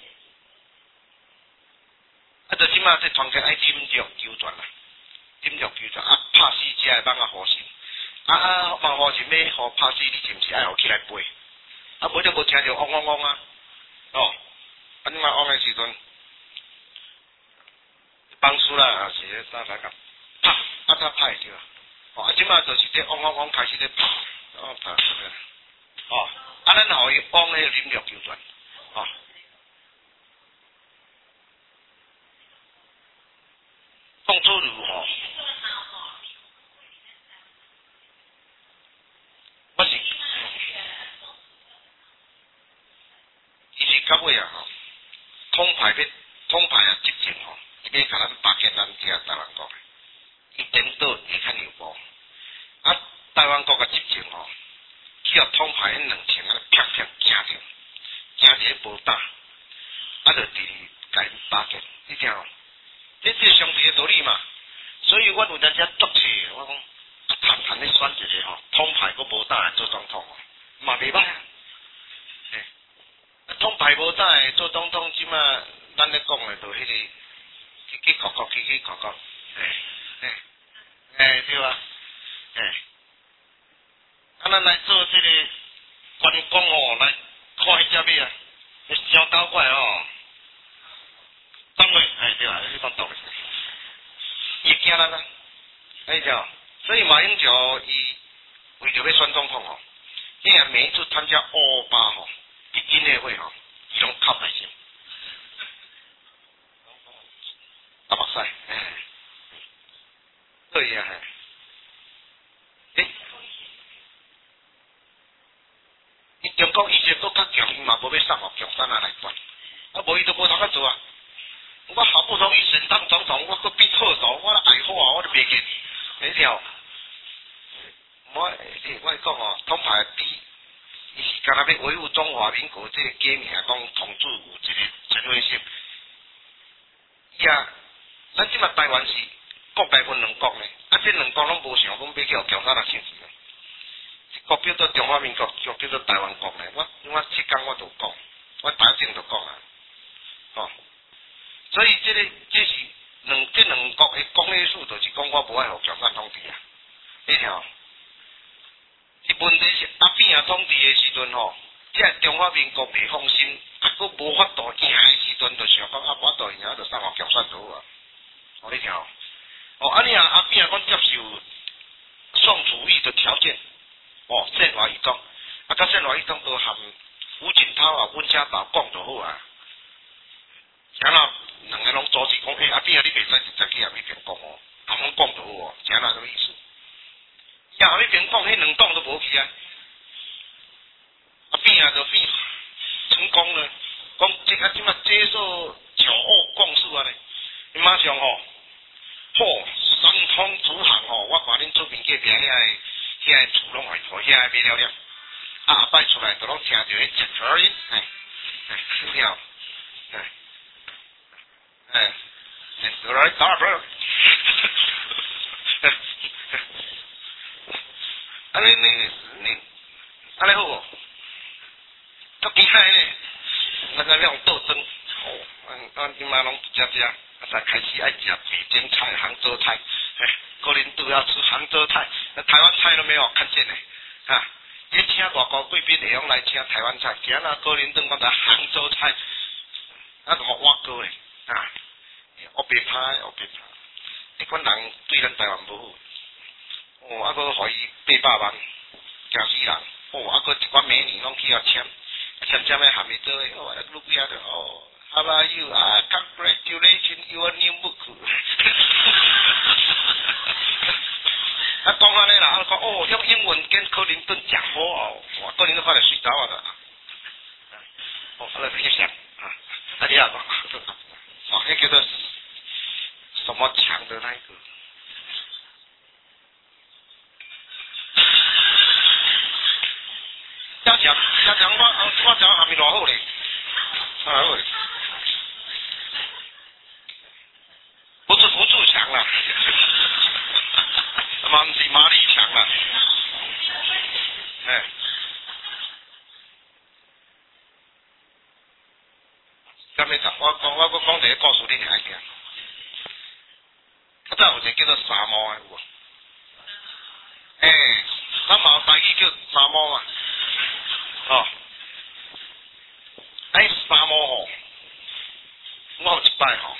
啊，就即马这团结爱啉肉求全啦，啉肉求全啊，拍死只会放啊好心，啊啊放好心要互拍死，你是毋是爱互起来背？啊，无就无听着嗡嗡嗡啊，哦，啊你嘛嗡的时阵，放输啦，啊是咧啥啥个，拍啊他拍会着，哦啊即马就是这嗡嗡嗡开始咧拍，哦拍，哦啊咱互伊嗡咧啉肉求全，哦。动作如何？我是，伊是到尾啊吼，统派要统派啊执政吼，伊要甲咱巴结咱遮台湾国，伊颠倒会较牛步。啊，台湾国嘅执政吼，去互统派迄两千啊，啪啪惊着，惊着迄无打，啊，就伫甲因巴结，你听哦。这这相对的道理嘛，所以我有当时作气，我讲啊，谈谈咧选一个吼，统派佫无胆做总统哦，嘛袂歹啊。诶，统派无胆做总统，即马咱咧讲诶，就迄个起起角角，起起角角，诶诶诶，对吧？诶，啊，咱来做这个观光哦，来看迄只物啊，小搞怪哦。单位，哎对啦，你讲道理，伊会惊咱啊，哎对，所以马英九伊为着要选总统吼，竟然每一次参加欧巴吼，伊经验会吼，伊拢靠百姓，啊目屎，哎，对呀，诶，伊中国以前佫较强，伊嘛无要送互共产党来管，啊无伊都无通甲做啊。我好不容易选当总统，我搁比特首，我爱好啊，我都袂记，你条，我我讲哦，统派比伊是干那要维护中华民国这个假名，讲统治有一个陈慧性。伊啊，咱即马台湾是国内分两国呢，啊，这两国拢无想讲要去互共产党侵蚀。一国叫做中华民国，一国叫做台湾国呢。我我七天我就讲，我打正就讲啊，哦，所以这个这是两这两国的公约数，就是讲我无爱互共产统治啊。你听。伊问题是阿扁啊统治的时阵吼，即个中华民国袂放心，啊，佫无法度赢的时阵，就想讲啊，我度赢就送互共产党啊。哦，你听哦，哦，啊你啊阿扁啊讲接受宋楚瑜的条件，哦，宪法移动，啊，甲宪法移动都含胡锦涛啊、温家宝讲就好啊。然后两个拢阻止讲，诶、欸、阿扁啊，你袂使直接去阿边讲哦，阿拢讲就好哦，是安那种意思。呀，阿边讲，迄两党都无去啊。阿扁啊，就变成功了，讲即啊即马接受九二共识啊咧，伊马上吼，嚯，三通主行吼，我看恁做面隔壁遐个遐个厝拢会互遐个买了了，啊后摆出来就拢听着迄切条音，哎，哎，了，哎，哎，切条音打不？啊你你你，安尼好无？足厉害呢！咱个用斗争，哦，俺俺今嘛拢食食，啊才开始爱食北京菜、杭州菜，哎，个人都要吃杭州菜，那台湾菜都没有看见呢，啊，伊请外国贵宾会用来请台湾菜，今仔个人顿讲在杭州菜，啊，怎么挖沟呢？啊，我别怕，我别怕，迄款人对咱台湾无好。哦，啊，佫互伊八百万，惊死人！哦，啊，佫一寡美女拢去遐签，签签诶含伊做诶，哦，录几下着哦 ，How are you? 啊 ，Congratulations, your new book 。啊，讲安尼啦，啊，讲哦，用英文跟克林顿讲好哦，哇，克林顿快点睡着啊的。哦，阿拉去想啊，啊，你啊讲，哇，迄叫做什么强的那一个？加强，加强，我我讲下面偌好咧，啊好咧，不是胡志强啦，嘛唔是马立强啦，哎，咁你我讲我我讲一个故事你听听，我真有一个叫做沙猫诶有无？诶、欸，咱嘛有台语叫沙猫啊。哦，哎，沙漠吼，我有一摆吼，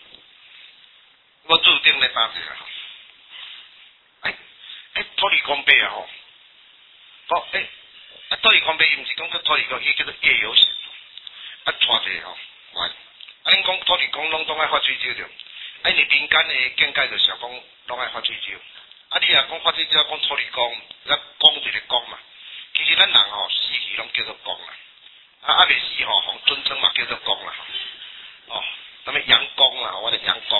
我注定咧打这个吼，哎哎，土地公伯啊吼，哦哎，啊土地公伯伊毋是讲叫土地公，伊叫做夜游神，啊带者吼，来，啊恁讲土地公拢总爱发水酒着，啊你民间诶见解就想讲拢爱发水酒，啊你若讲发水酒讲土地公，咱讲一个讲嘛。其实咱人吼死去拢叫做公啦，啊啊未死吼，互尊称嘛叫做公啦，哦，什么阳公啦，我的阳公，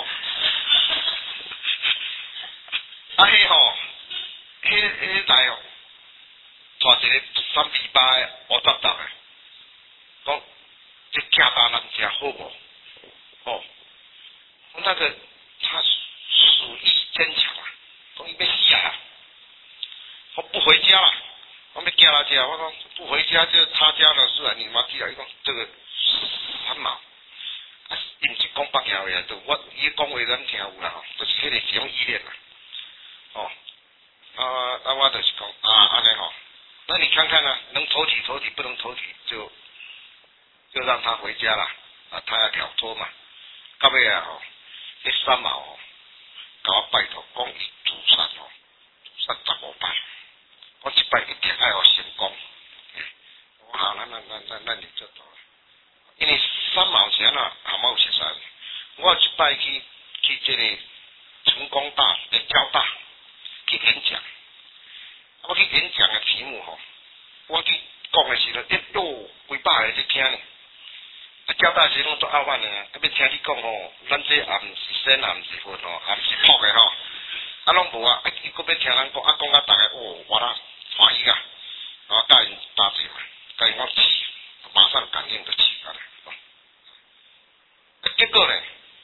啊迄吼，迄迄来哦，带一个三皮八的乌杂杂的，讲这家大人食好无？哦，那个他属意坚强啊，讲伊要死啊，我不回家了。我要叫他家，我讲不回家就他家的事啊！你妈记啊！伊讲这个三毛，啊，伊毋是讲北话的，就我伊讲话咱听有啦吼，就是迄个是种依恋啦，哦，啊啊，我就是讲啊安尼吼，那你看看啊，能投体投体，不能投体就就让他回家啦，啊，他要挑脱嘛，到尾啊吼，迄三毛吼，甲我拜托讲伊自杀吼，自杀十五摆。我一摆一定爱互成功，我好，咱咱咱咱咱就做到了。因为三毛钱啊，阿毛有熟悉，我一摆去去这个成功大诶交大去演讲，我去演讲的题目吼，我去讲的时候，一哟几百个在听呢。啊，交大时拢做傲慢的啊，要听你讲吼，咱这也毋是生，也毋是混吼，也毋是朴的吼。啊，拢无啊！啊，伊搁要听咱讲，啊，讲啊，逐个哦，我啦，欢喜啊！ 然后甲因搭起嘛，甲因讲起，马上感应就起下来。哦、结果呢，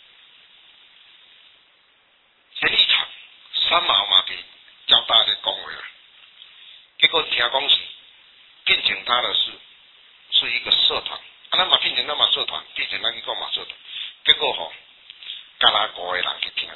前一场三毛嘛伫交大咧讲话啦，结果听讲是聘请他的是是一个社团，啊，咱嘛聘请咱嘛社团，聘请咱去讲嘛社团，结果吼，加拿五个人去听。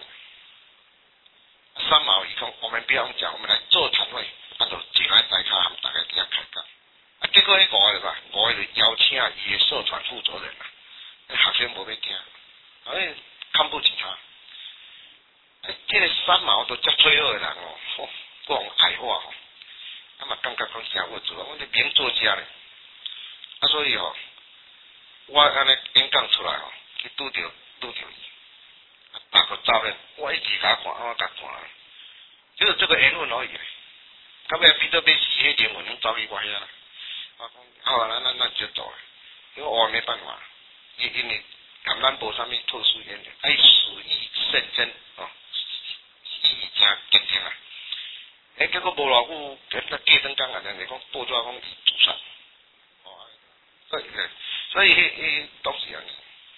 三毛伊讲，我们不要讲，我们来座谈会，啊，就请来大家含大家听开讲。啊，结果迄五个吧，五个就邀请伊的社团负责人啦，学生无要听，啊，看不起他。哎，这个三毛都遮脆弱的人哦，吼，讲爱话吼，啊嘛感觉讲诚有做，我这名作家咧，啊，所以吼，我安尼演讲出来吼，去拄着拄着伊，啊，大个照咧，我一直甲看，我甲看。就是这个言论而已，到尾彼得被死迄灵魂拢走去我遐啦。我讲好，咱咱咱就走，因为我没办法，因因为甘咱无啥物特殊原因，爱死意甚真哦，死意真坚定啊！诶，结果无偌久，隔隔转讲啊，人哋讲报纸讲伊自杀，哦，所以所以迄迄当时啊，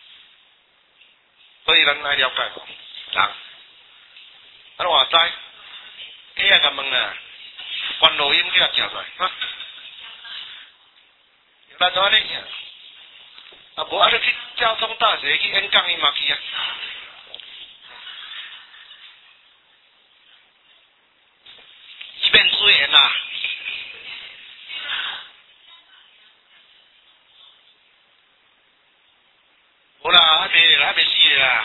所以咱爱了解吼，人，啊话知。你也甲问啦，关录音叫叫出来，哈，咱怎安尼样？啊，无啊，你去交通大学去演讲，伊嘛去啊。一面之缘啦。无啦，还袂还袂死啦。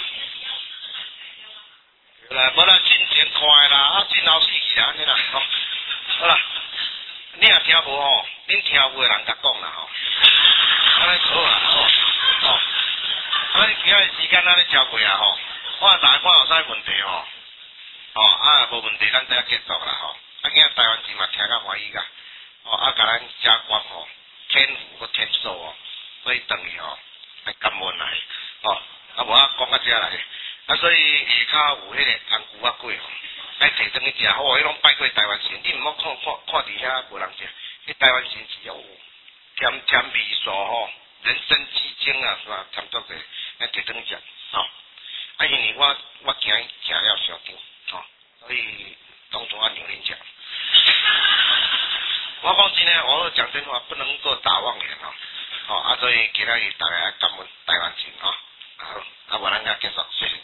啦，无啦，进前看的啦，啊，进后死去啦，安尼啦，吼、哦，好啦，你若听无吼，恁听有的人甲讲啦，吼，安尼好啦，吼，吼，啊，你今仔时间安尼超过啊，吼，我大家看有啥问题吼，吼，啊，无问题，咱再结束啦，吼，啊，今仔台湾字嘛听甲欢喜噶，吼，啊，甲咱加光吼，天福个天寿哦，所以等于吼来感恩来，吼，啊，无啊讲到遮来。啊，所以下骹有迄个红菇仔粿吼，爱摕转去食，好，迄拢拜过台湾神，你毋好看看看伫遐无人食，迄台湾神是有甜甜味素吼，人参鸡精啊，是吧？差不多个，爱摕转去食，吼、哦。啊，因为我我惊伊食了伤甜，吼、哦，所以当初我让恁食。我讲真诶，我讲真话不能够打妄言吼，吼、哦、啊，所以今仔日大家感恩台湾神吼，好，啊，无咱甲结束，谢谢。